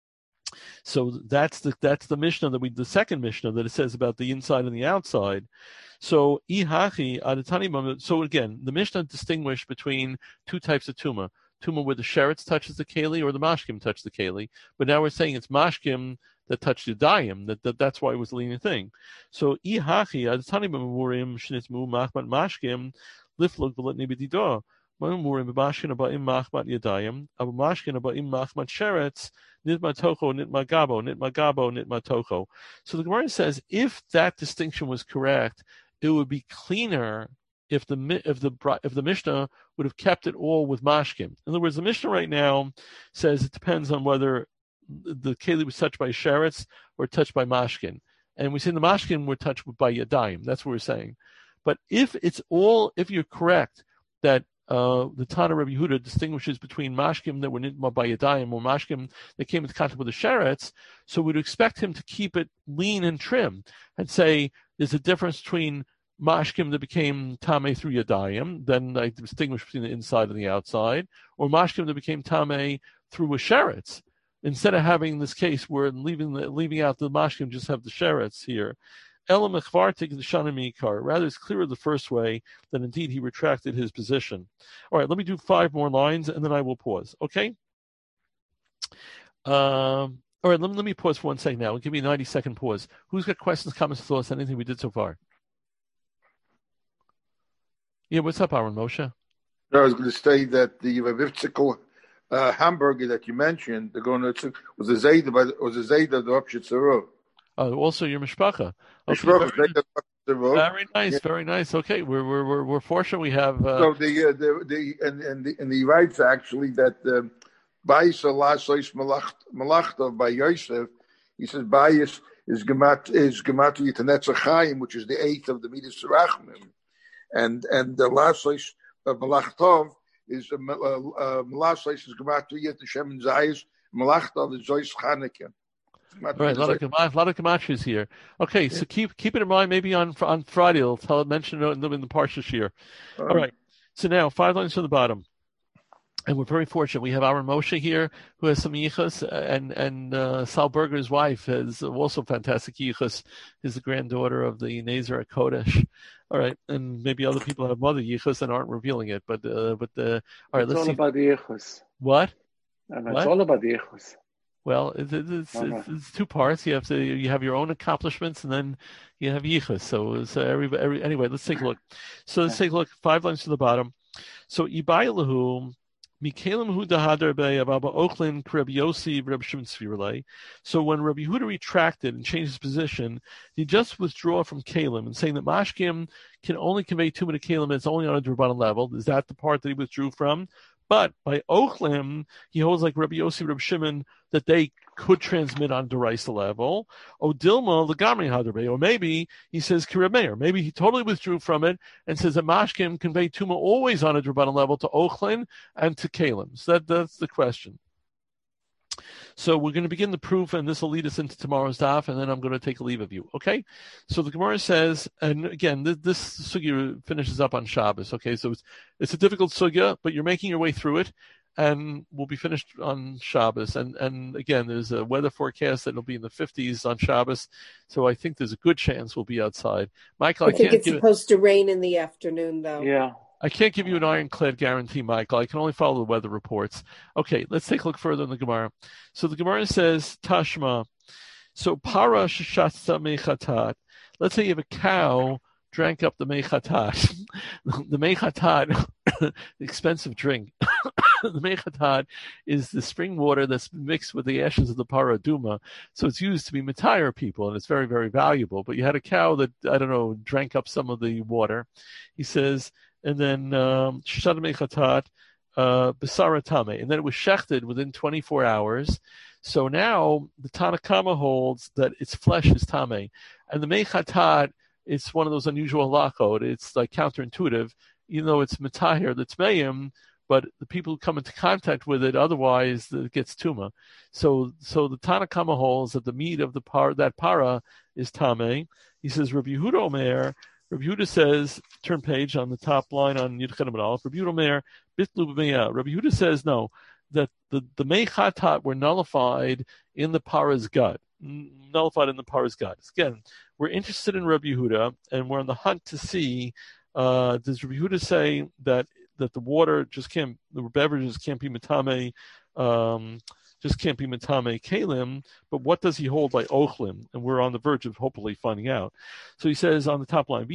So that's the that's the Mishnah that we the second Mishnah that it says about the inside and the outside. So ihachi adatani. So again, the Mishnah distinguished between two types of tuma: tuma where the sheretz touches the keli or the mashkim touch the keli. But now we're saying it's mashkim that touched the dayim. That, that that's why it was the lenient thing. So ihachi adatani b'murim shnitmu machmat mashkim liflog v'letni b'didah. Mashkin aba'im machmat yadayim, abu mashkin aba'im machmat sheretz, nitma tocho, nitma gabo, nitma gabo, nitma tocho. So the Gemara says, if that distinction was correct, it would be cleaner if the if the if the Mishnah would have kept it all with mashkim. In other words, the Mishnah right now says it depends on whether the keli was touched by sheretz or touched by mashkin, and we say the mashkin were touched by yadayim. That's what we're saying. But if it's all, if you're correct that Uh, the Tana Rabbi Yehuda distinguishes between mashkim that were nitma by yadayim or mashkim that came into contact with the sheretz, so we'd expect him to keep it lean and trim and say there's a difference between mashkim that became tame through yadayim, then I distinguish between the inside and the outside, or mashkim that became tame through a sheretz. Instead of having this case where leaving the, leaving out the mashkim, just have the sheretz here. Rather, it's clearer the first way that indeed he retracted his position. All right, let me do five more lines and then I will pause. Okay. Um, all right, let me, let me pause for one second now. I'll give you a ninety second pause. Who's got questions, comments, thoughts, anything we did so far? Yeah, what's up, Aaron Moshe? I was going to say that the Vivtzikel uh, hamburger that you mentioned, the going to was a Zayda by was a Zayda of the Opshitzeru. Oh, also your mishpacha. Okay, very, very, very nice, very nice. Okay, we're we're we're, we're fortunate we have. Uh, so the uh, the the and and the, and he writes actually that Bayis Allah Sois Malachta by Yosef. He says Bayis is gemat is gematri Yitanetzer Chaim, which is the eighth of the Midas Rachmim, and and the Lasois of Malachtov is Malasois is gematri Yit Hashem Zayis. Malachtov is Zois Chanukah. Right, a lot of a lot of gematries here. Okay, so keep keep it in mind. Maybe on on Friday, I'll tell mention it in the, in the Parsha Shir. All right. So now five lines from the bottom, and we're very fortunate. We have Aaron Moshe here, who has some yichus, and and uh, Sal Berger's wife has also fantastic yichus. Is the granddaughter of the Nazar Kodesh. All right, and maybe other people have mother yichus and aren't revealing it. But uh, but uh, all right, it's let's all see. about the yichus. What? And what? it's all about the yichus. Well, it's, it's, it's, it's two parts. You have to you have your own accomplishments, and then you have yichus. So, so every, every anyway, let's take a look. So let's take a look. Five lines to the bottom. So ibaylahu mikalim hu dahadar be ababa Oakland Rabbi Yossi Rabbi Shimon Tzvirlei. So when Rabbi Yehuda retracted and changed his position, he just withdraw from kalim and saying that mashkim can only convey tumah to kalim. It's only on a Durbanan level. Is that the part that he withdrew from? But by Ochlim, he holds like Rabbi Yossi, Rabbi Shimon, that they could transmit on Deraisa level. O Dilma, Lagamri Hadarbe, or maybe he says Kirameir. Maybe he totally withdrew from it and says that Mashkim convey Tuma always on a Durbanan level to Ochlin and to Kalim. So that, that's the question. So we're going to begin the proof, and this will lead us into tomorrow's daf, and then I'm going to take a leave of you. Okay? So the Gemara says, and again, this, this sugya finishes up on Shabbos. Okay? So it's, it's a difficult sugya, but you're making your way through it, and we'll be finished on Shabbos. And, and again, there's a weather forecast that it'll be in the fifties on Shabbos, so I think there's a good chance we'll be outside. Michael, I, I think can't it's give supposed it, to rain in the afternoon, though. Yeah. I can't give you an ironclad guarantee, Michael. I can only follow the weather reports. Okay, let's take a look further in the Gemara. So the Gemara says, Tashma. So para shashatsa mechatat. Let's say you have a cow drank up the mechatat. The mechatat, expensive drink. The mechatat is the spring water that's mixed with the ashes of the paraduma. So it's used to be matire people, and it's very, very valuable. But you had a cow that, I don't know, drank up some of the water. He says, and then shad mechatat besara tame, and then it was shechted within twenty-four hours. So now the Tanakama holds that its flesh is tame, and the mechatat, it's one of those unusual halachot. It's like counterintuitive, even though it's matahir, that's mayim, but the people who come into contact with it, otherwise it gets tuma. So, so the Tanakama holds that the meat of the par that para is tame. He says Rabbi Yehuda Omer. Rabbi Yehuda says, turn page on the top line on Yud Chedim Aleph. Rabbi Yehuda Omer bitlu b'meya. Rabbi Yehuda says no, that the the mechatat were nullified in the para's gut, nullified in the para's gut. Again, we're interested in Rabbi Yehuda, and we're on the hunt to see uh, does Rabbi Yehuda say that that the water just can't, the beverages can't be matame, um, just can't be matame kalim, but what does he hold by ochlim? And we're on the verge of hopefully finding out. So he says on the top line,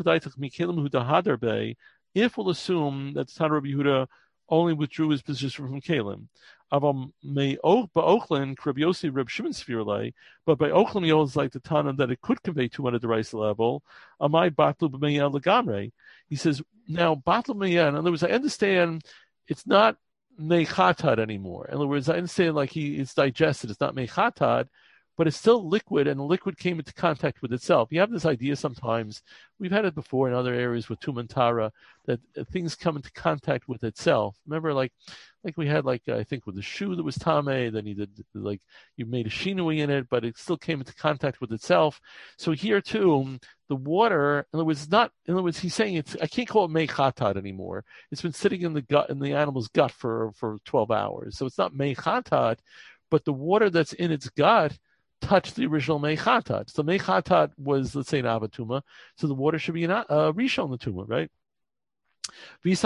if we'll assume that the Tana Rabbi Yehuda only withdrew his position from kalim, but by ochlim he holds like the Tana that it could convey two hundred the rice level. He says, now, batlu meya, in other words, I understand it's not mechatat anymore. In other words, I understand like he it's digested, it's not mechatat, but it's still liquid, and the liquid came into contact with itself. You have this idea sometimes, we've had it before in other areas with Tumantara, that things come into contact with itself. Remember, like like we had, like I think with the shoe that was Tameh, then you did, like, you made a shinui in it, but it still came into contact with itself. So here too, the water, in other words, not, in other words, he's saying it's, I can't call it mei chatat anymore. It's been sitting in the gut, in the animal's gut for, for twelve hours. So it's not mei chatat, but the water that's in its gut touched the original mei chatat. So mei chatat was, let's say, an avatuma. So the water should be an uh, rishon latuma, right? Amai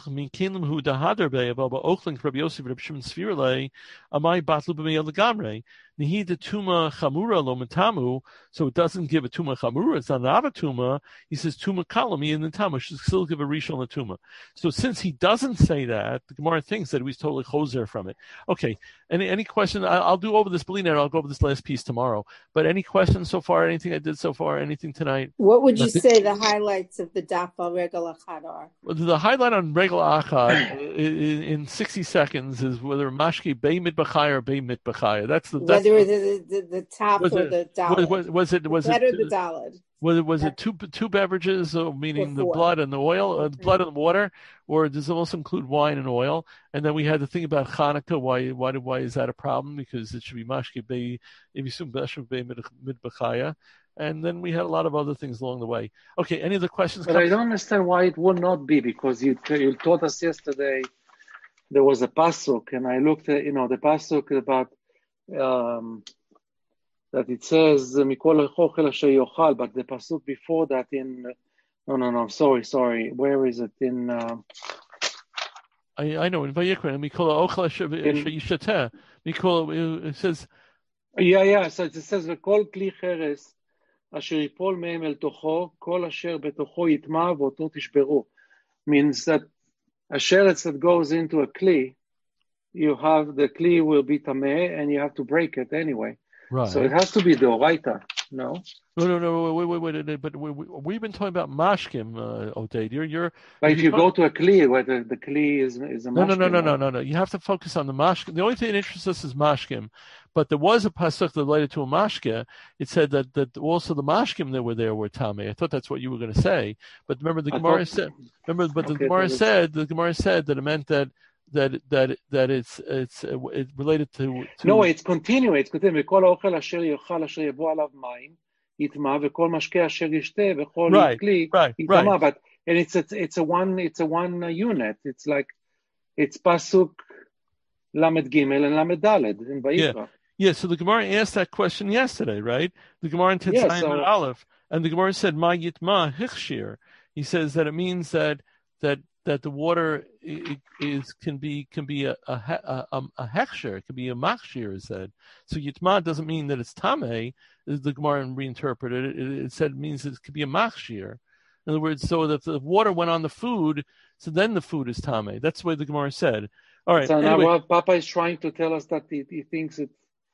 batlu b'mei legamrei. Nihi de tuma chamura lo metamu, so it doesn't give a tuma chamura. It's not an avatuma. He says tuma kalami in the tamu should still give a rishon latuma. So since he doesn't say that, the Gemara thinks that he's totally choser from it. Okay. Any any question? I, I'll do over this Belina. I'll go over this last piece tomorrow. But any questions so far? Anything I did so far? Anything tonight? What would you Nothing? say the highlights of the daf al regel achad are? Well, the highlight on regel achad in, in sixty seconds is whether mashki bei mitbachaya or bei mitbachaya. That's the that's whether the, the, the top was or it, the daled. Was, was it was better it the daled? Was it was it two two beverages, uh, meaning the blood and the oil, uh, the blood and the water, or does it also include wine and oil? And then we had the thing about Hanukkah. Why why why is that a problem? Because it should be mashke bei ivisum b'ashem bei midbachaya. And then we had a lot of other things along the way. Okay, any other questions? But I don't understand why it would not be, because you you taught us yesterday there was a pasuk, and I looked at, you know, the pasuk about um, that it says mikol chochel asher yochal, but the pasuk before that in no no no sorry sorry where is it in? Uh, I I know in Vayikra mikol ochel asher yishateh mikol it says yeah yeah so it says v'kol kli cheres asher yipol mehem el tocho kol asher betocho yitma v'oto tishberu, means that a sheretz that goes into a kli, you have the kli will be tameh and you have to break it anyway. Right. So it has to be the oraita, no? No, no, no, wait, wait, wait, wait, but we, we, we've been talking about mashkim, uh, Odeid. You're, you're. But if you, you talk... go to a kli, where the, the kli is is a no, mashkim. No, no, no, no, no, no. You have to focus on the mashkim. The only thing that interests us is mashkim. But there was a pasuk related to a mashke. It said that, that also the mashkim that were there were tameh. I thought that's what you were going to say. But remember, the Gemara thought... said. Remember, but the okay, Gemara said the Gemara said that it meant that. That that that it's it's uh, it's related to, to no it's continuing it's continuing כל האוכל אשר יאכל אשר יבוא עליו מים יטמע וכל משקה אשר ישתה וכל כלי יטמע, but and it's a, it's a one it's a one unit. It's like it's pasuk lamed gimel and lamed daled in Vayikra. Yeah. Yeah, so the Gemara asked that question yesterday, right? The Gemara in Tetzayin yeah, so, and Aleph, and the Gemara said ma yitma hichshir. He says that it means that that that the water is can be can be a a, a, a hechsher, it can be a machshir, it said. So yitma doesn't mean that it's tameh, as the Gemara reinterpreted it. It, it said it means it could be a machshir. In other words, so that the water went on the food, so then the food is tameh. That's the way the Gemara said. All right. So anyway. Now Papa is trying to tell us that he, he thinks it's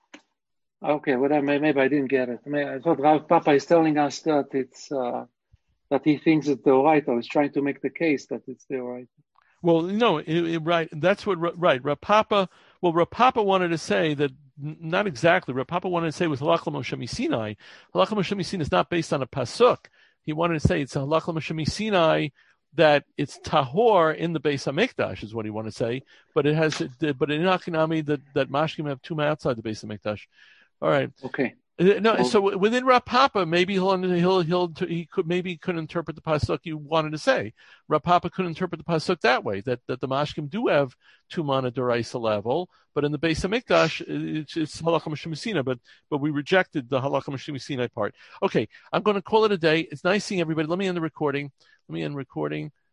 okay. Well, maybe I didn't get it. I thought Rav Papa is telling us that it's. Uh, that he thinks it's the oraita. He's trying to make the case that it's the oraita. Well, no, it, it, right. That's what, right. Rav Papa, well, Rav Papa wanted to say that, not exactly. Rav Papa wanted to say it was halach l'Moshe Sinai. Halach l'Moshe Sinai is not based on a pasuk. He wanted to say it's a halach l'Moshe Sinai that it's tahor in the Beis HaMikdash is what he wanted to say. But it has, but in Achinami that, that mashkim have tumah outside the Beis HaMikdash. All right. Okay. No, well, so within Rav Papa, maybe he'll he'll he'll he could maybe he could interpret the pasuk you wanted to say. Rav Papa could interpret the pasuk that way, that that the mashkim do have tumah deraisa level, but in the Beis HaMikdash it's, it's halacha m'shemesina, but but we rejected the halacha m'shemesina part. Okay, I'm going to call it a day. It's nice seeing everybody. Let me end the recording. Let me end recording.